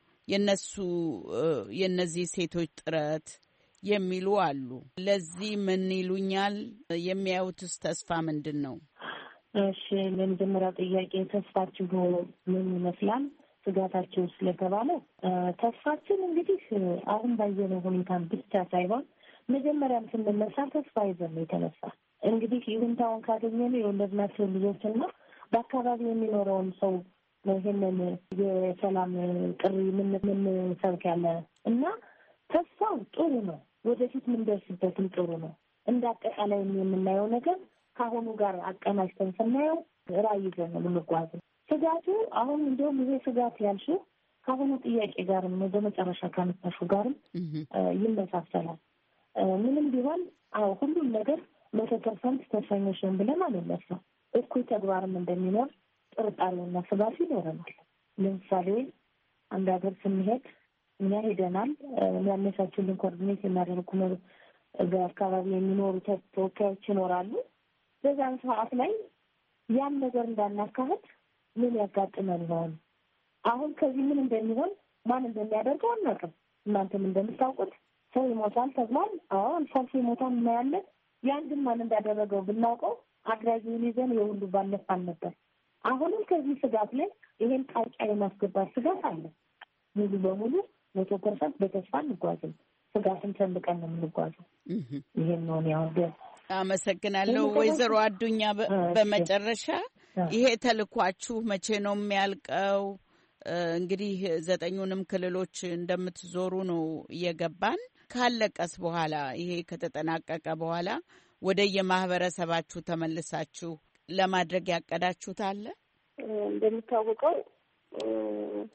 S5: የነዚህ ሴቶች ጥረት የሚሉ አሉ። ለዚህ ምን ይሉኛል? የሚያዩትስ ተስፋ ምንድን ነው?
S6: እሺ፣ ለመጀመሪያው ጥያቄ ተስፋችሁ ምን ይመስላል? ስጋታችሁ ስለተባለ ተስፋችን እንግዲህ አሁን ባየነው ሁኔታ ብቻ ሳይሆን መጀመሪያም ስንነሳ ተስፋ ይዘን ነው የተነሳ። እንግዲህ ይሁንታውን ካገኘን የወለድናቸው ልጆችና በአካባቢ የሚኖረውን ሰው ይህንን የሰላም ጥሪ የምንሰብክ ያለ እና ተስፋው ጥሩ ነው። ወደፊት የምንደርስበትም ጥሩ ነው። እንደ አጠቃላይ የምናየው ነገር ከአሁኑ ጋር አቀናጅተን ስናየው ራዕይ ይዘን ነው የምንጓዘው። ስጋቱ አሁን እንዲሁም ይሄ ስጋት ያልሽው ከአሁኑ ጥያቄ ጋርም በመጨረሻ ካነሳሹ ጋርም ይመሳሰላል። ምንም ቢሆን ሁሉም ነገር 100% ተስፈኞች ነን ብለን አንነሳም። እኩይ ተግባርም እንደሚኖር ጥርጣሬና ስጋት ይኖረናል። ለምሳሌ አንድ ሀገር ስንሄድ እኛ ሄደናል። የሚያነሳችሁልን ኮኦርዲኔት የሚያደርጉ በአካባቢ የሚኖሩ ተወካዮች ይኖራሉ። በዛን ሰዓት ላይ ያን ነገር እንዳናካሄድ ምን ያጋጥመን ይሆን? አሁን ከዚህ ምን እንደሚሆን ማን እንደሚያደርገው አናውቅም። እናንተም እንደምታውቁት ሰው ይሞታል ተብሏል። አልፎ አልፎ ይሞታል እናያለን። ያን ግን ማን እንዳደረገው ብናውቀው አድራጊውን ይዘን የሁሉ ባለፋን ነበር። አሁንም ከዚህ ስጋት ላይ ይሄን ጣልቃ የማስገባት ስጋት አለ። ሙሉ በሙሉ 100% በተስፋ እንጓዝም። ስጋትን ሰንቀን ነው የምንጓዘው። ይሄን ነው ያው
S5: አመሰግናለሁ። ወይዘሮ አዱኛ በመጨረሻ ይሄ ተልኳችሁ መቼ ነው የሚያልቀው? እንግዲህ 9ኙንም ክልሎች እንደምትዞሩ ነው እየገባን። ካለቀስ በኋላ ይሄ ከተጠናቀቀ በኋላ ወደ የማህበረሰባችሁ ተመልሳችሁ ለማድረግ ያቀዳችሁት አለ?
S2: እንደሚታወቀው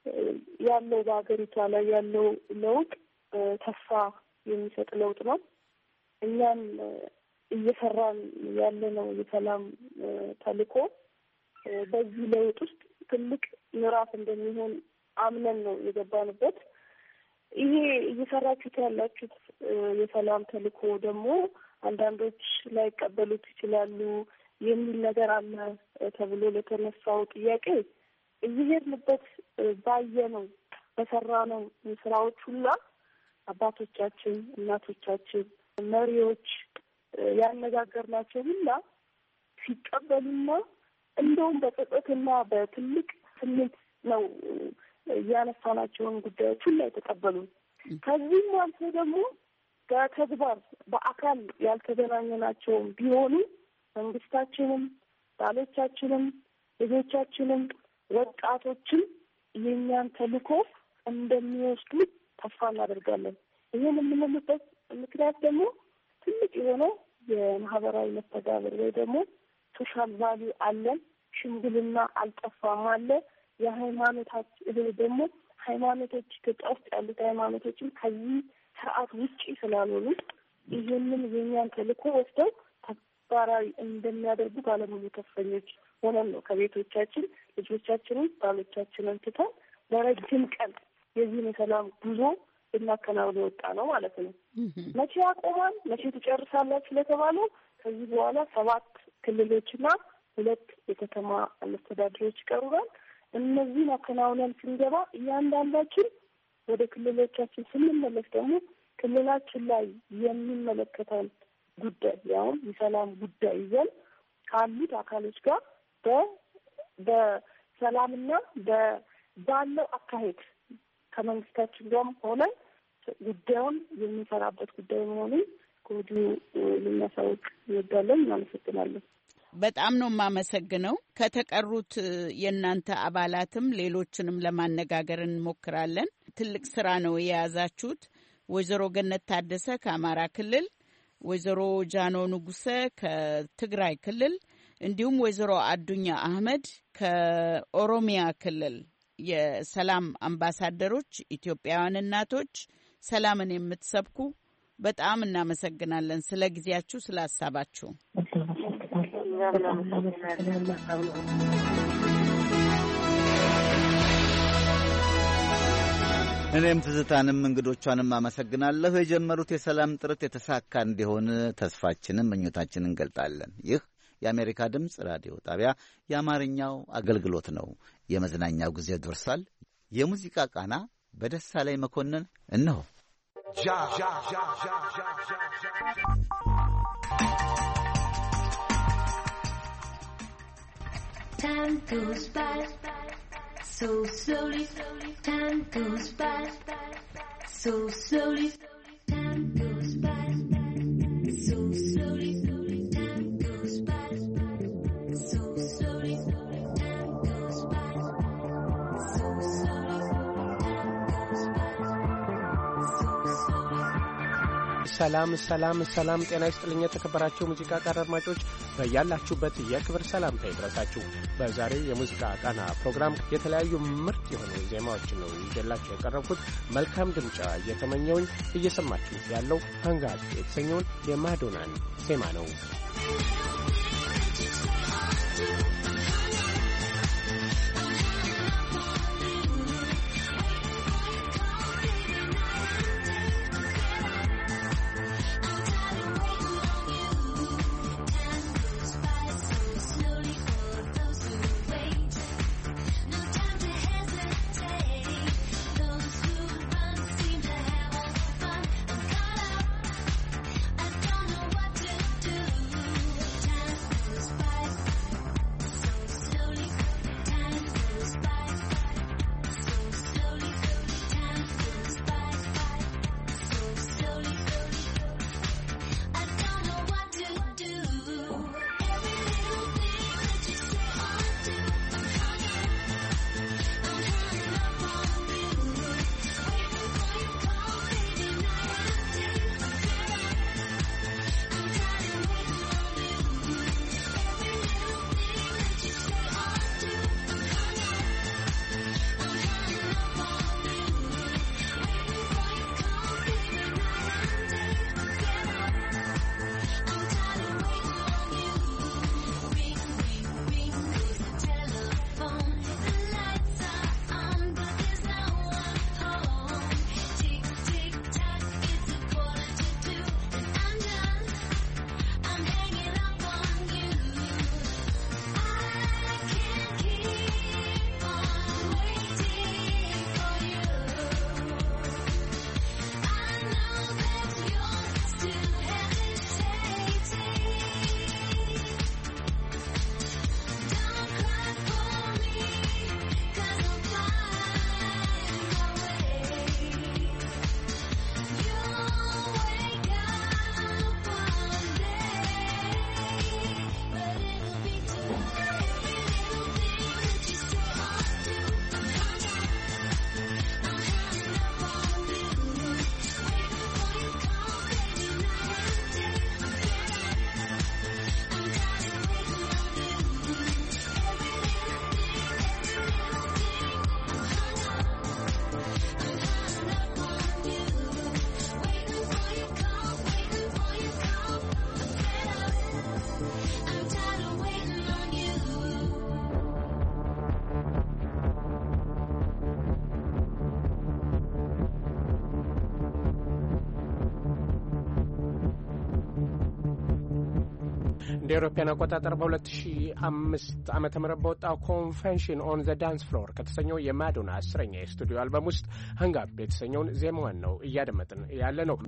S2: ያለው በሀገሪቷ ላይ ያለው ለውጥ ተስፋ የሚሰጥ ለውጥ ነው። እኛም እየሰራን ያለነው የሰላም ተልዕኮ በዚህ ለውጥ ውስጥ ትልቅ ምዕራፍ እንደሚሆን አምነን ነው የገባንበት። ይሄ እየሰራችሁት ያላችሁት የሰላም ተልዕኮ ደግሞ አንዳንዶች ላይቀበሉት ይችላሉ የሚል ነገር አለ ተብሎ ለተነሳው ጥያቄ እየሄድንበት ባየነው በሰራነው ስራዎች ሁላ አባቶቻችን፣ እናቶቻችን፣ መሪዎች ያነጋገርናቸው ሁላ ሲቀበሉና እንደውም በጸጸትና በትልቅ ስሜት ነው ያነሳናቸውን ጉዳዮች ሁላ የተቀበሉ። ከዚህም አልፎ ደግሞ በተግባር በአካል ያልተገናኘናቸውም ቢሆኑ መንግስታችንም፣ ባሎቻችንም፣ ልጆቻችንም፣ ወጣቶችም የእኛን ተልዕኮ እንደሚወስዱ ተስፋ እናደርጋለን። ይህን የምንልበት ምክንያት ደግሞ ትልቅ የሆነው የማህበራዊ መስተጋብር ወይ ደግሞ ሶሻል ቫሊዩ አለን። ሽምግልና አልጠፋም አለ። የሃይማኖታችን ደግሞ ሃይማኖቶች ኢትዮጵያ ውስጥ ያሉት ሃይማኖቶችም ከዚህ ስርዓት ውጪ ስላልሆኑ ይህንን የኛን ተልዕኮ ወስደው ተግባራዊ እንደሚያደርጉ ባለሙሉ ተስፈኞች ሆነን ነው ከቤቶቻችን ልጆቻችንን ባሎቻችንን ትተን ለረጅም ቀን የዚህን የሰላም ጉዞ እናከናውን የወጣ ነው ማለት ነው። መቼ ያቆማል? መቼ ትጨርሳላችሁ ለተባለው ከዚህ በኋላ 7 ክልሎችና 2 የከተማ መስተዳድሮች ይቀሩናል። እነዚህን አከናውነን ስንገባ እያንዳንዳችን ወደ ክልሎቻችን ስንመለስ ደግሞ ክልላችን ላይ የሚመለከተን ጉዳይ ያውም የሰላም ጉዳይ ይዘን ካሉት አካሎች ጋር በሰላምና ባለው አካሄድ ከመንግስታችን ጋርም ሆነ ጉዳዩን የሚሰራበት ጉዳይ መሆኑን ከወዲሁ ልናሳውቅ እንወዳለን። እናመሰግናለን።
S5: በጣም ነው የማመሰግነው። ከተቀሩት የእናንተ አባላትም ሌሎችንም ለማነጋገር እንሞክራለን። ትልቅ ስራ ነው የያዛችሁት። ወይዘሮ ገነት ታደሰ ከአማራ ክልል፣ ወይዘሮ ጃኖ ንጉሰ ከትግራይ ክልል እንዲሁም ወይዘሮ አዱኛ አህመድ ከኦሮሚያ ክልል የሰላም አምባሳደሮች፣ ኢትዮጵያውያን እናቶች፣ ሰላምን የምትሰብኩ በጣም እናመሰግናለን ስለ ጊዜያችሁ፣ ስለ ሀሳባችሁ።
S1: እኔም ትዝታንም እንግዶቿንም አመሰግናለሁ። የጀመሩት የሰላም ጥረት የተሳካ እንዲሆን ተስፋችንን ምኞታችንን እንገልጣለን። ይህ የአሜሪካ ድምፅ ራዲዮ ጣቢያ የአማርኛው አገልግሎት ነው። የመዝናኛው ጊዜ ደርሷል። የሙዚቃ ቃና በደሳለኝ መኮንን እነሆ።
S7: Time goes by so slowly, time goes by so slowly, time goes by so slowly, time goes by so slowly, time goes by so slowly,
S8: ሰላም ሰላም ሰላም፣ ጤና ይስጥልኝ የተከበራችሁ ሙዚቃ ቃና አድማጮች በያላችሁበት የክብር ሰላምታ ይድረሳችሁ። በዛሬ የሙዚቃ ቃና ፕሮግራም የተለያዩ ምርጥ የሆኑ ዜማዎችን ነው ይዤላችሁ የቀረብኩት። መልካም ድምጫ እየተመኘውኝ እየሰማችሁ ያለው አንጋት የተሰኘውን የማዶናን ዜማ ነው። እንደ አውሮፓውያን አቆጣጠር በ2005 ዓመተ ምህረት በወጣው ኮንቬንሽን ኦን ዘ ዳንስ ፍሎር ከተሰኘው የማዶና 10ኛ የስቱዲዮ አልበም ውስጥ ሃንግ አፕ የተሰኘውን ዜማዋን ነው እያደመጥን ያለ ነው።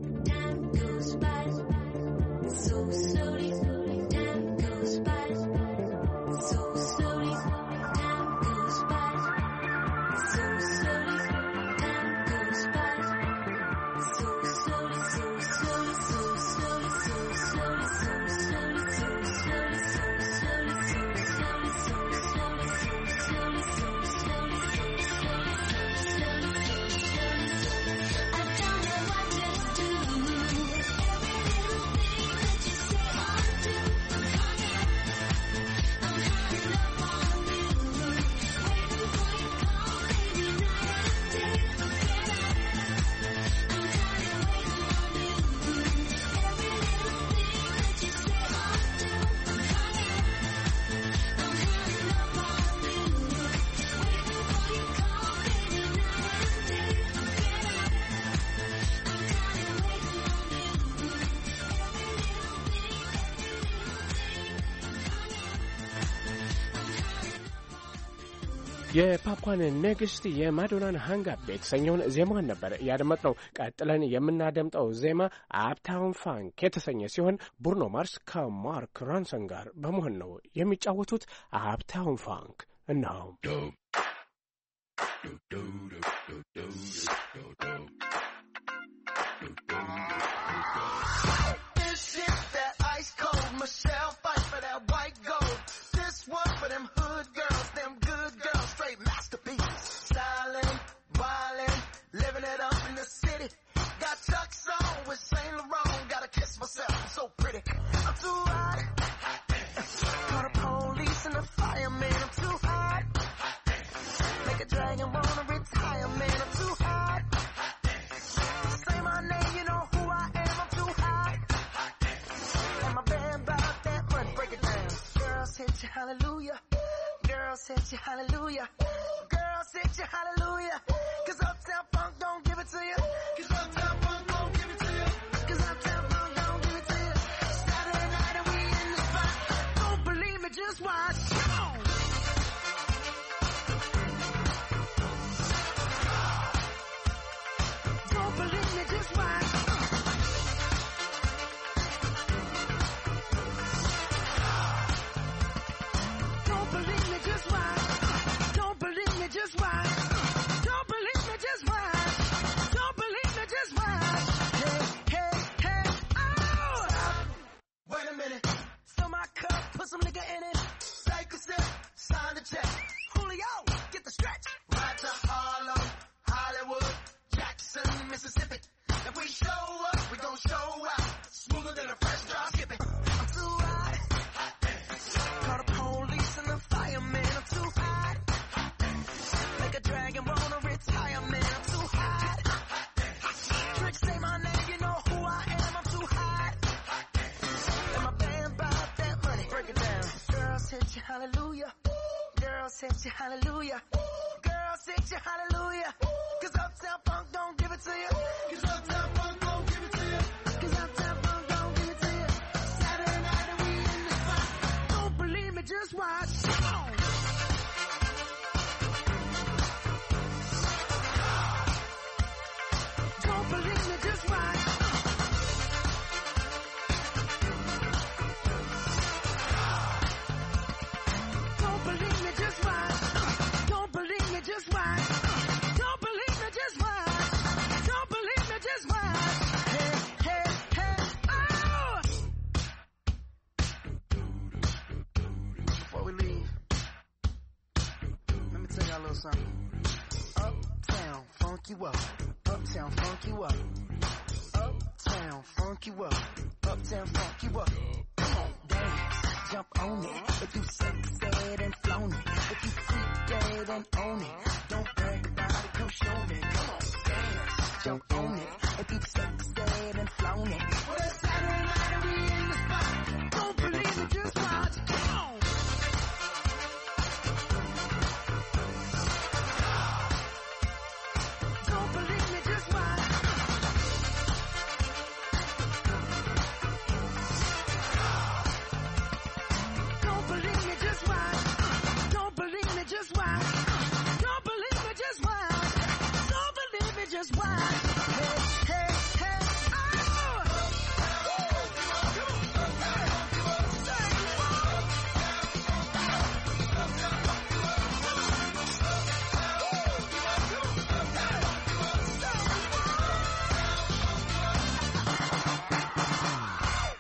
S8: የፓፓን ንግሥት የማዶናን ሃንግ አፕ የተሰኘውን ዜማዋን ነበር ያደመጥነው። ቀጥለን የምናደምጠው ዜማ አፕታውን ፋንክ የተሰኘ ሲሆን ብሩኖ ማርስ ከማርክ ሮንሰን ጋር በመሆን ነው የሚጫወቱት። አፕታውን ፋንክ እነሆ።
S9: Michelle fight for that white gold. This one for them hood girls, them good girls, straight masterpiece. Stylin', wildin', living it up in the city. Got Chuck's on with Saint Laurent, gotta kiss myself, I'm so pretty. I'm too hot. Call the police and the fireman, I'm too hot. Make a dragon wanna retire, man, I'm too hot. Say my name, you know who I am, I'm too hot. And my band bought that money, break it down. Girls hit you hallelujah. Girls hit you hallelujah. Girls hit you hallelujah. Cause Uptown Funk don't give it to you. Cause Uptown Funk don't give it to you. Cause Uptown Funk don't give it to you. Saturday night and we in the spot. Don't believe me, just watch. Come on. Don't believe me, just watch. Don't believe me, just watch. Don't believe me, just watch. Don't believe me, just watch. Don't believe me, just watch. Hey, hey, hey, oh! Stop. Wait a minute. Fill my cup, put some nigga in it. Take a sip, sign the check. Julio, get the stretch. Right to Harlem, Hollywood, Jackson, Mississippi. If we show up, we gon' show out. Smoother than a fresh drop skipping. I'm too hot. Call the police and the fireman, I'm too hot. Make a dragon wanna retire, man, I'm too hot. Tricks say my name, you know who I am, I'm too hot. And my band bought that money, break it down. Girls hit you hallelujah. Girls hit you hallelujah. Girls hit you hallelujah. Cause Uptown Funk don't give it to you. Cause Uptown Funk don't give it to you. Cause Uptown Funk don't give it to you. Saturday night and we in the spot. Don't believe me, just watch. Come on. Don't believe me, just watch. Don't believe me, just watch. Don't believe me, just watch. Don't believe me, just watch. Don't believe me, just watch. Hey, hey, hey, oh! Before we leave, let me tell y'all a little something. Uptown, funk you up. Uptown, funk you up. Uptown, funk you up. Uptown, funk you up. Come on, dance, jump on it. If you sexed and flown it. If you freaked dead and own it. Don't brag about it, come show me. Come on, dance, jump on it. If you sexed and flown it. Well, it's Saturday night and we in the spot. Don't believe it, just watch. Come on. Don't believe me, just watch.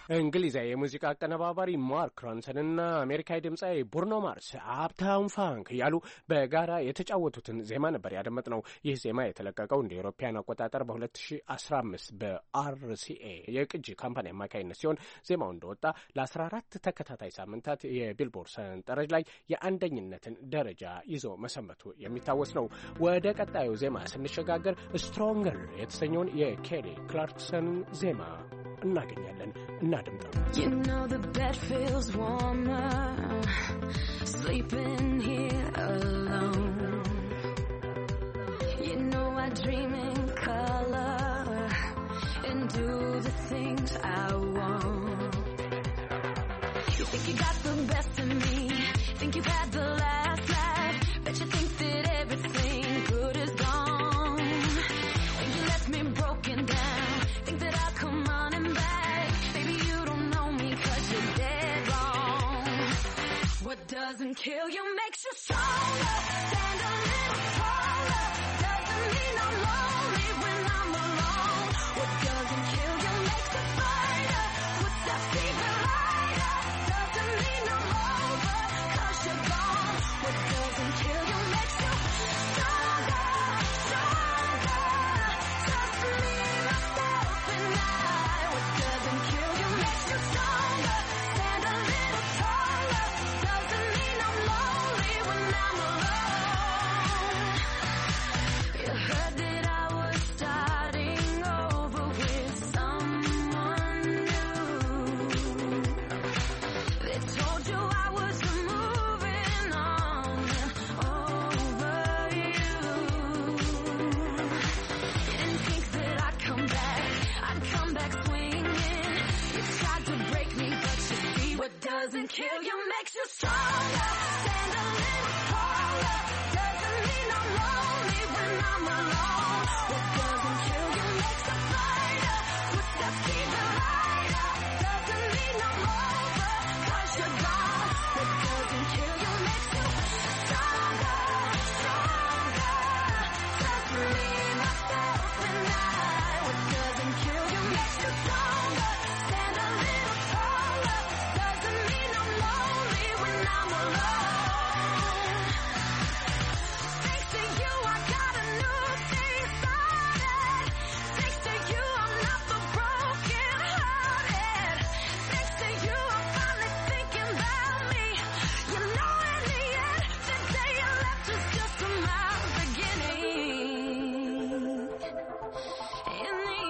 S8: እንግሊዛዊ የሙዚቃ አቀነባባሪ ማርክ ሮንሰንና አሜሪካዊ ድምፃዊ ቡርኖ ማርስ አፕታውን ፋንክ እያሉ በጋራ የተጫወቱትን ዜማ ነበር ያደመጥነው። ይህ ዜማ የተለቀቀው እንደ ኤሮፓያን አቆጣጠር በ2015 በአርሲኤ የቅጂ ካምፓኒ አማካይነት ሲሆን ዜማው እንደወጣ ለ14 ተከታታይ ሳምንታት የቢልቦርድ ሰንጠረዥ ላይ የአንደኝነትን ደረጃ ይዞ መሰንበቱ የሚታወስ ነው። ወደ ቀጣዩ ዜማ ስንሸጋገር ስትሮንገር የተሰኘውን የኬሊ ክላርክሰን ዜማ እናገኛለን። እናድምጠው።
S7: You know the bed feels warmer sleeping here alone. You know I dream in color and do the things I want. You think you got the best of me, think you've had the last laugh, bet you think that everything good is gone. Think you left me broken down, think that I'll come running back. Baby, you don't know me 'cause you're dead wrong. What doesn't kill you makes you stronger. Stand a little taller. Doesn't mean I'm lonely when I'm alone. What doesn't kill you makes you fighter. Footsteps even lighter. Doesn't mean I'm over 'cause you're gone. What doesn't kill you makes you stronger, stronger. Trust me, myself and I. What doesn't kill you makes you stronger. Stand a little taller. Doesn't mean I'm lonely when I'm alone. You heard that I was starting over with someone new. They told you I was moving on over you. Didn't think that I'd come back swinging. You tried to break me, but you see what doesn't kill you makes you stronger. Stand a little taller. Doesn't mean I'm lonely when I'm alone. What doesn't kill you makes a fighter. Footsteps even lighter. Doesn't mean I'm over 'cause you're gone. What doesn't kill you makes you stronger, stronger. Trust me, myself and I. What doesn't kill you makes you stronger. Stand a little taller. Doesn't mean I'm lonely when I'm alone. Thanks to you, I got a new day started. Thanks to you, I'm not so broken hearted. Thanks to you, I'm finally thinking about me. You know, in the end, the day you left was just my beginning. In the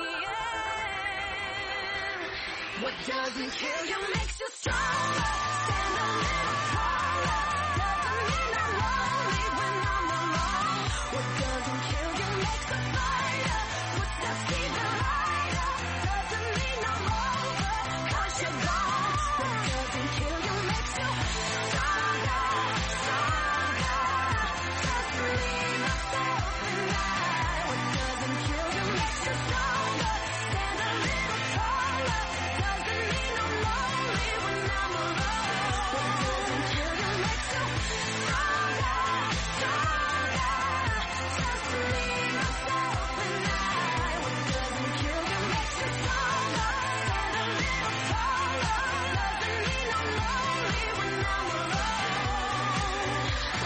S7: end, what doesn't kill you makes you stronger. Stand a little taller. Doesn't mean I'm lonely when I'm alone. What doesn't kill you makes a fighter. Footsteps even lighter. Doesn't mean I'm over 'cause you're gone. What doesn't kill you makes you stronger, stronger. Trust me, myself and I. What doesn't kill you makes you stronger. Stand a little taller. Doesn't mean I'm lonely when I'm alone. What doesn't kill you makes you stronger, stronger. Trust me, myself and I. What doesn't kill you makes you stronger. Stand a little taller. Doesn't mean I'm lonely when I'm alone.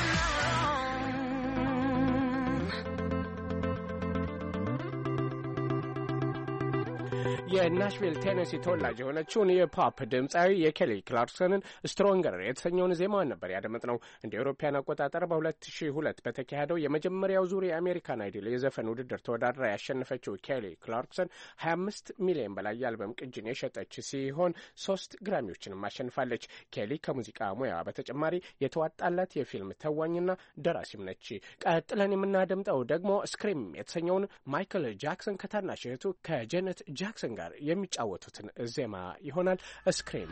S8: የናሽቪል ቴነሲ ተወላጅ የሆነችውን የፖፕ ድምፃዊ የኬሊ ክላርክሰንን ስትሮንገር የተሰኘውን ዜማዋን ነበር ያደመጥነው። እንደ ኤሮፓያን አቆጣጠር በ2002 በተካሄደው የመጀመሪያው ዙር የአሜሪካን አይዶል የዘፈን ውድድር ተወዳድራ ያሸነፈችው ኬሊ ክላርክሰን 25 ሚሊዮን በላይ የአልበም ቅጅን የሸጠች ሲሆን 3 ግራሚዎችንም አሸንፋለች። ኬሊ ከሙዚቃ ሙያ በተጨማሪ የተዋጣላት የፊልም ተዋኝና ደራሲም ነች። ቀጥለን የምናደምጠው ደግሞ ስክሪም የተሰኘውን ማይክል ጃክሰን ከታናሽ እህቱ ከጀነት ጃክሰን ጋር የሚጫወቱትን ዜማ ይሆናል። ስክሪም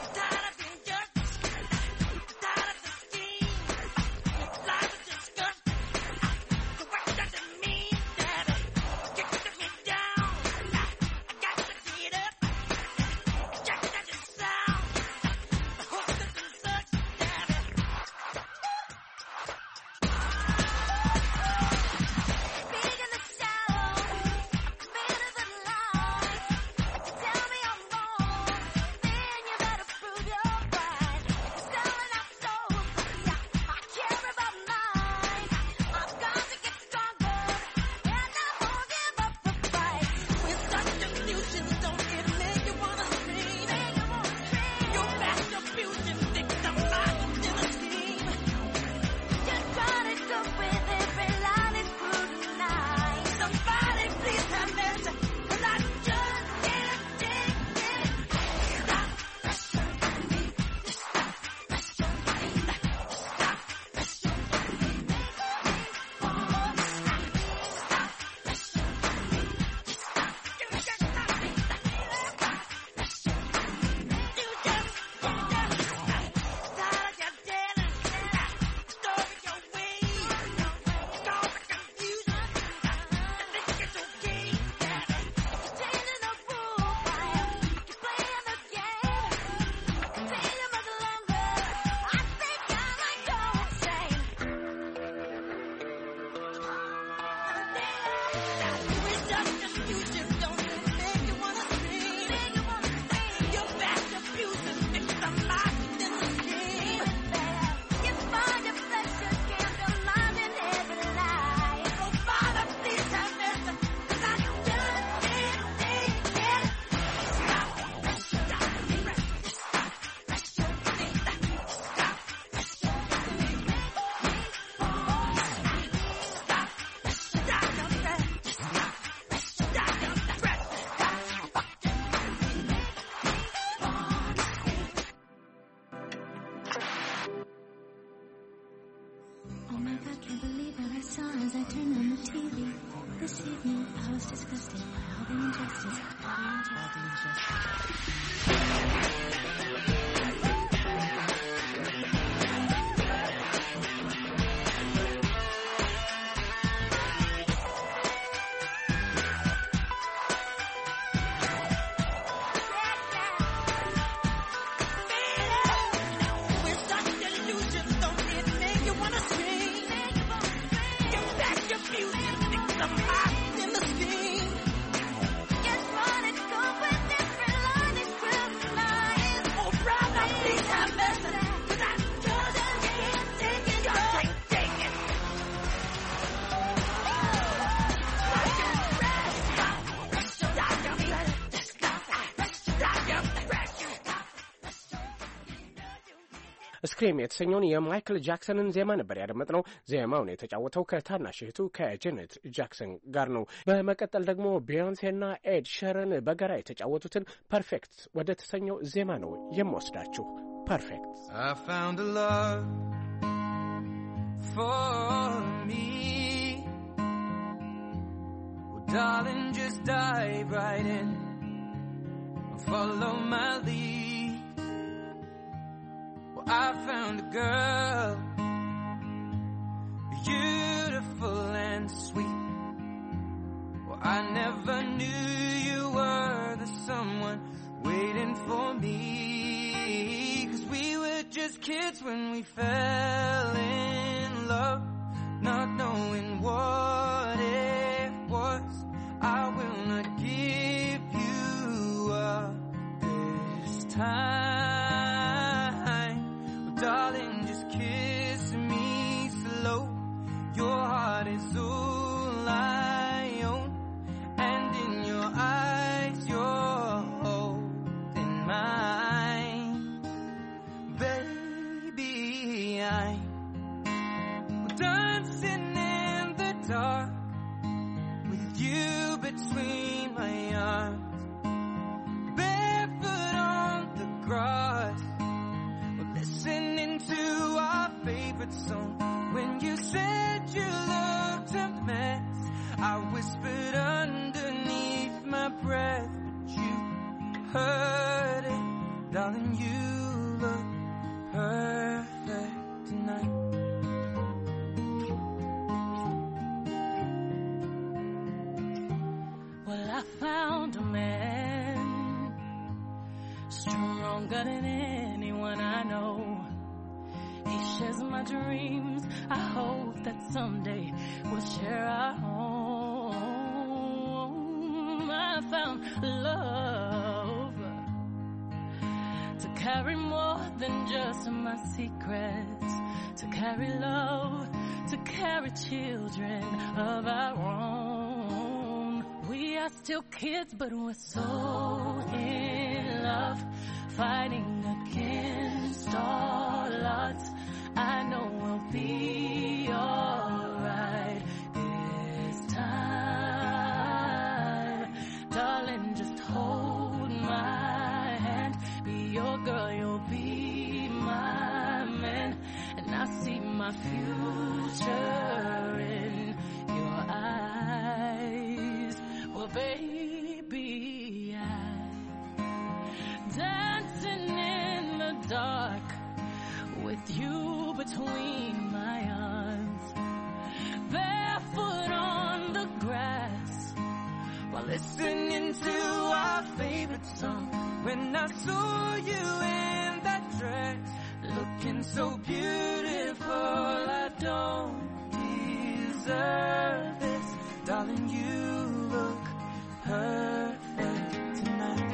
S9: Just
S7: As I turn on the TV this evening, I was disgusted by all the injustice.
S8: ስክሪም የተሰኘውን የማይክል ጃክሰንን ዜማ ነበር ያደመጥነው። ዜማውን የተጫወተው ከታናሽ እህቱ ከጄኔት ጃክሰን ጋር ነው። በመቀጠል ደግሞ ቢዮንሴና ኤድ ሸረን በጋራ የተጫወቱትን ፐርፌክት ወደ ተሰኘው ዜማ ነው የምወስዳችሁ። ፐርፌክት
S9: I found a love for me. Well, darling, just dive right in and follow my lead. I found a girl, beautiful and sweet. Well, I never knew you were the someone waiting for me. 'Cause we were just kids when we fell in love, not knowing what it was. I will not give you up this time. Darling, just kiss me slow. Your heart is all I own, and in your eyes you're holding mine. Baby, I'm dancing in the dark with you between my arms, barefoot on the grass, listening to our favorite song. When you said you looked a mess, I whispered underneath my breath, but you heard it. Darling, you look perfect tonight.
S7: Well, I found a man stronger than anyone I know. He shares my dreams. I hope that someday we'll share our home. I found love to carry more than just my secrets, to carry love, to carry children of our own. We are still kids, but we're so in love, fighting against all odds. I know we'll be alright this time. Darling, just hold my hand. Be your girl, you'll be my man. And I see my future in your eyes. Well, baby, I'm dancing in the dark with you between my arms, barefoot on the grass, while listening to our favorite song. When I saw you in that dress, looking so beautiful, I don't deserve this. Darling, you look perfect tonight.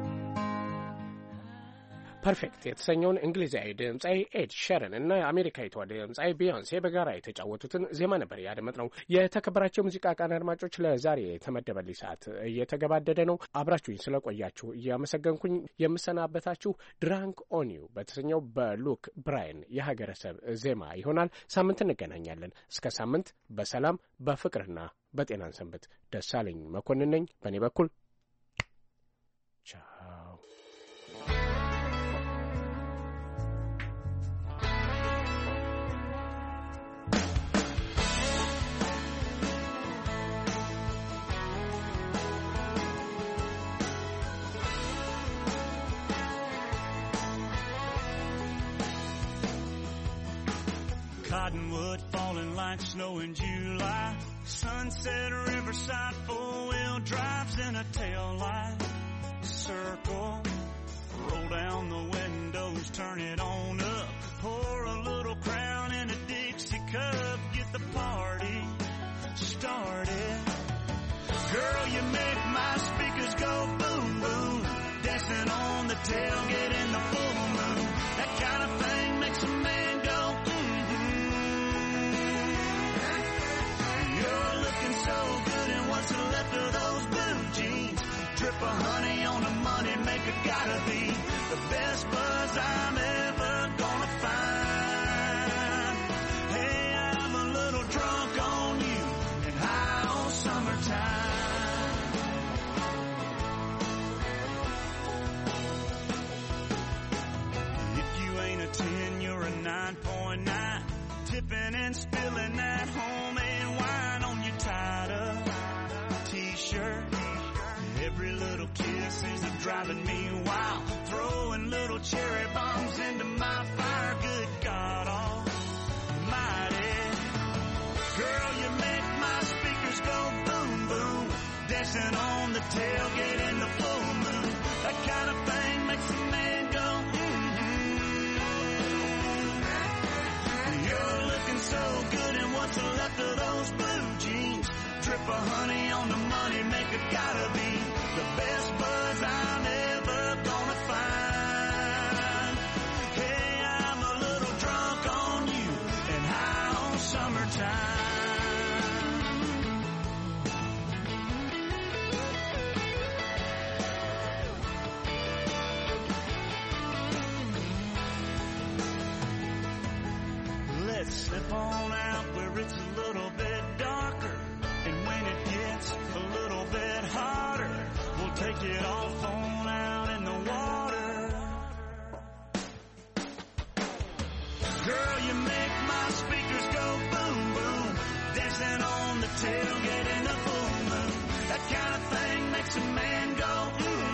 S8: ፐርፌክት የተሰኘውን እንግሊዛዊ ድምጻዊ ኤድ ሸረን እና የአሜሪካዊቷ ድምጻዊ ቢዮንሴ በጋራ የተጫወቱትን ዜማ ነበር ያደመጥነው። የተከበራቸው ሙዚቃ ቃና አድማጮች፣ ለዛሬ የተመደበልኝ ሰዓት እየተገባደደ ነው። አብራችሁኝ ስለቆያችሁ እያመሰገንኩኝ የምሰናበታችሁ ድራንክ ኦን ዩ በተሰኘው በሉክ ብራያን የሀገረሰብ ዜማ ይሆናል። ሳምንት እንገናኛለን። እስከ ሳምንት በሰላም በፍቅርና በጤናን ሰንበት። ደሳለኝ መኮንን ነኝ። በእኔ በኩል ቻው።
S10: like snow in July. Sunset Riverside, four-wheel drives in a tail light. Circle, roll down the windows, turn it on up. Pour a little Crown in a Dixie cup, get the party started. Girl, you make my speakers go boom, boom. Dancing on the tailgate in the full moon. That kind of thing makes a man go, You're looking so good in what's left of those blue jeans. Drip of honey on the money maker, gotta be the best buzz I'm ever gonna find. Hey, I'm a little drunk on you and high on summertime. If you ain't a 10, you're a 9.9. Tipping and spilling that homemade wine on your tied-up T-shirt. Every little kiss is driving me wild. Throwing little cherry bombs into my fire. Good God almighty. Girl, you make my speakers go boom, boom. Dancing on the tailgate in the full moon. That kind of thing makes a man go, You're looking so good in what's left of those blue jeans. Drip of honey on the money maker, gotta be the best buzz I'm ever gonna find. Hey, I'm a little drunk on you and high on summertime. Let's slip on out where it's a little bit darker. And when it gets a little bit hotter, we'll take it off on out in the water. Girl, you make my speakers go boom, boom. Dancing on the tailgate in the full moon. That kind of thing makes a man go,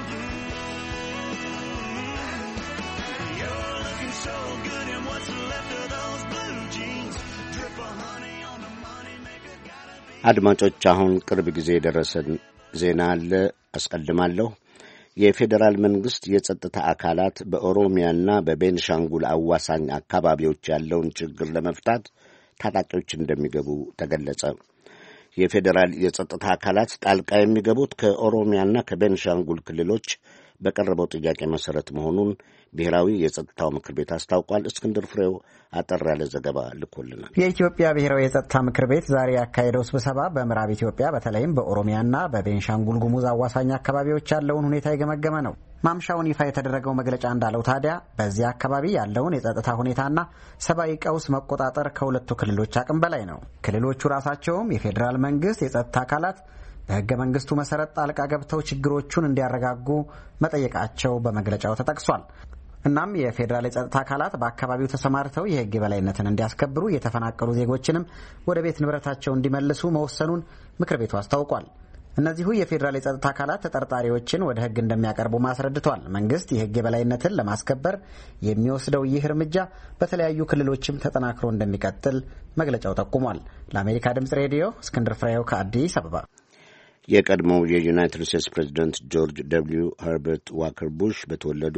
S10: You're looking so good in what's left of those blue jeans. Drip of honey on the money maker, gotta be.
S4: አድማጮች አሁን ቅርብ ጊዜ የደረሰን ዜና አለ አስቀድማለሁ። የፌዴራል መንግስት የጸጥታ አካላት በኦሮሚያና በቤንሻንጉል አዋሳኝ አካባቢዎች ያለውን ችግር ለመፍታት ታጣቂዎች እንደሚገቡ ተገለጸ። የፌዴራል የጸጥታ አካላት ጣልቃ የሚገቡት ከኦሮሚያና ከቤንሻንጉል ክልሎች በቀረበው ጥያቄ መሰረት መሆኑን ብሔራዊ የጸጥታው ምክር ቤት አስታውቋል። እስክንድር ፍሬው አጠር ያለ ዘገባ ልኮልናል።
S11: የኢትዮጵያ ብሔራዊ የጸጥታ ምክር ቤት ዛሬ ያካሄደው ስብሰባ በምዕራብ ኢትዮጵያ በተለይም በኦሮሚያና በቤንሻንጉል ጉሙዝ አዋሳኝ አካባቢዎች ያለውን ሁኔታ የገመገመ ነው። ማምሻውን ይፋ የተደረገው መግለጫ እንዳለው ታዲያ በዚህ አካባቢ ያለውን የጸጥታ ሁኔታና ሰብአዊ ቀውስ መቆጣጠር ከሁለቱ ክልሎች አቅም በላይ ነው። ክልሎቹ ራሳቸውም የፌዴራል መንግስት የጸጥታ አካላት በሕገ መንግስቱ መሰረት ጣልቃ ገብተው ችግሮቹን እንዲያረጋጉ መጠየቃቸው በመግለጫው ተጠቅሷል። እናም የፌዴራል የጸጥታ አካላት በአካባቢው ተሰማርተው የሕግ የበላይነትን እንዲያስከብሩ፣ የተፈናቀሉ ዜጎችንም ወደ ቤት ንብረታቸው እንዲመልሱ መወሰኑን ምክር ቤቱ አስታውቋል። እነዚሁ የፌዴራል የጸጥታ አካላት ተጠርጣሪዎችን ወደ ሕግ እንደሚያቀርቡ አስረድቷል። መንግስት የሕግ የበላይነትን ለማስከበር የሚወስደው ይህ እርምጃ በተለያዩ ክልሎችም ተጠናክሮ እንደሚቀጥል መግለጫው ጠቁሟል። ለአሜሪካ ድምጽ ሬዲዮ እስክንድር ፍሬው ከአዲስ አበባ።
S4: የቀድሞው የዩናይትድ ስቴትስ ፕሬዚደንት ጆርጅ ደብልዩ ኸርበርት ዋከር ቡሽ በተወለዱ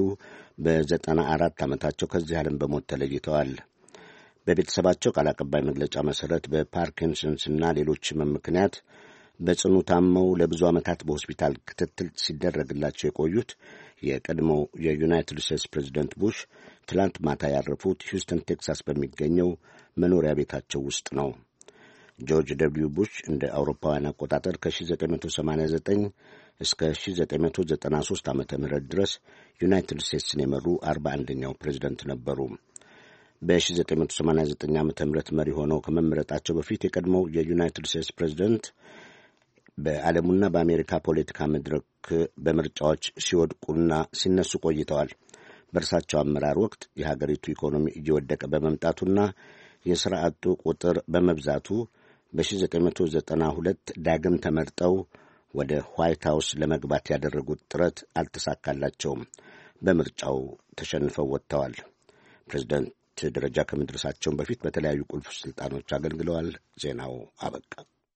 S4: በ94 ዓመታቸው ከዚህ ዓለም በሞት ተለይተዋል። በቤተሰባቸው ቃል አቀባይ መግለጫ መሠረት በፓርኪንሰንስና ሌሎች ህመም ምክንያት በጽኑ ታመው ለብዙ ዓመታት በሆስፒታል ክትትል ሲደረግላቸው የቆዩት የቀድሞው የዩናይትድ ስቴትስ ፕሬዚደንት ቡሽ ትላንት ማታ ያረፉት ሂውስተን ቴክሳስ በሚገኘው መኖሪያ ቤታቸው ውስጥ ነው። ጆርጅ ደብልዩ ቡሽ እንደ አውሮፓውያን አቆጣጠር ከ1989 እስከ 1993 ዓ.ም ድረስ ዩናይትድ ስቴትስን የመሩ 41ኛው ፕሬዚደንት ነበሩ። በ1989 ዓ.ም መሪ ሆነው ከመመረጣቸው በፊት የቀድሞው የዩናይትድ ስቴትስ ፕሬዚደንት በዓለሙና በአሜሪካ ፖለቲካ መድረክ በምርጫዎች ሲወድቁና ሲነሱ ቆይተዋል። በእርሳቸው አመራር ወቅት የሀገሪቱ ኢኮኖሚ እየወደቀ በመምጣቱና የሥራ አጡ ቁጥር በመብዛቱ በ1992 ዳግም ተመርጠው ወደ ዋይት ሃውስ ለመግባት ያደረጉት ጥረት አልተሳካላቸውም። በምርጫው ተሸንፈው ወጥተዋል። ፕሬዚደንት ደረጃ ከመድረሳቸውን በፊት በተለያዩ ቁልፍ ስልጣኖች አገልግለዋል። ዜናው አበቃ።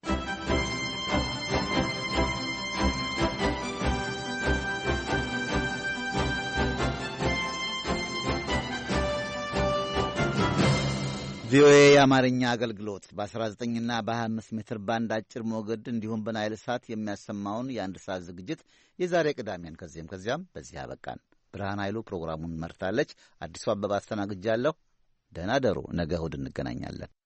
S1: ቪኦኤ የአማርኛ አገልግሎት በ19ና በ25 ሜትር ባንድ አጭር ሞገድ እንዲሁም በናይል ሳት የሚያሰማውን የአንድ ሰዓት ዝግጅት የዛሬ ቅዳሜን ከዚህም ከዚያም በዚህ አበቃን። ብርሃን ኃይሉ ፕሮግራሙን መርታለች። አዲሱ አበባ አስተናግጃለሁ። ደህና ደሩ። ነገ እሁድ እንገናኛለን።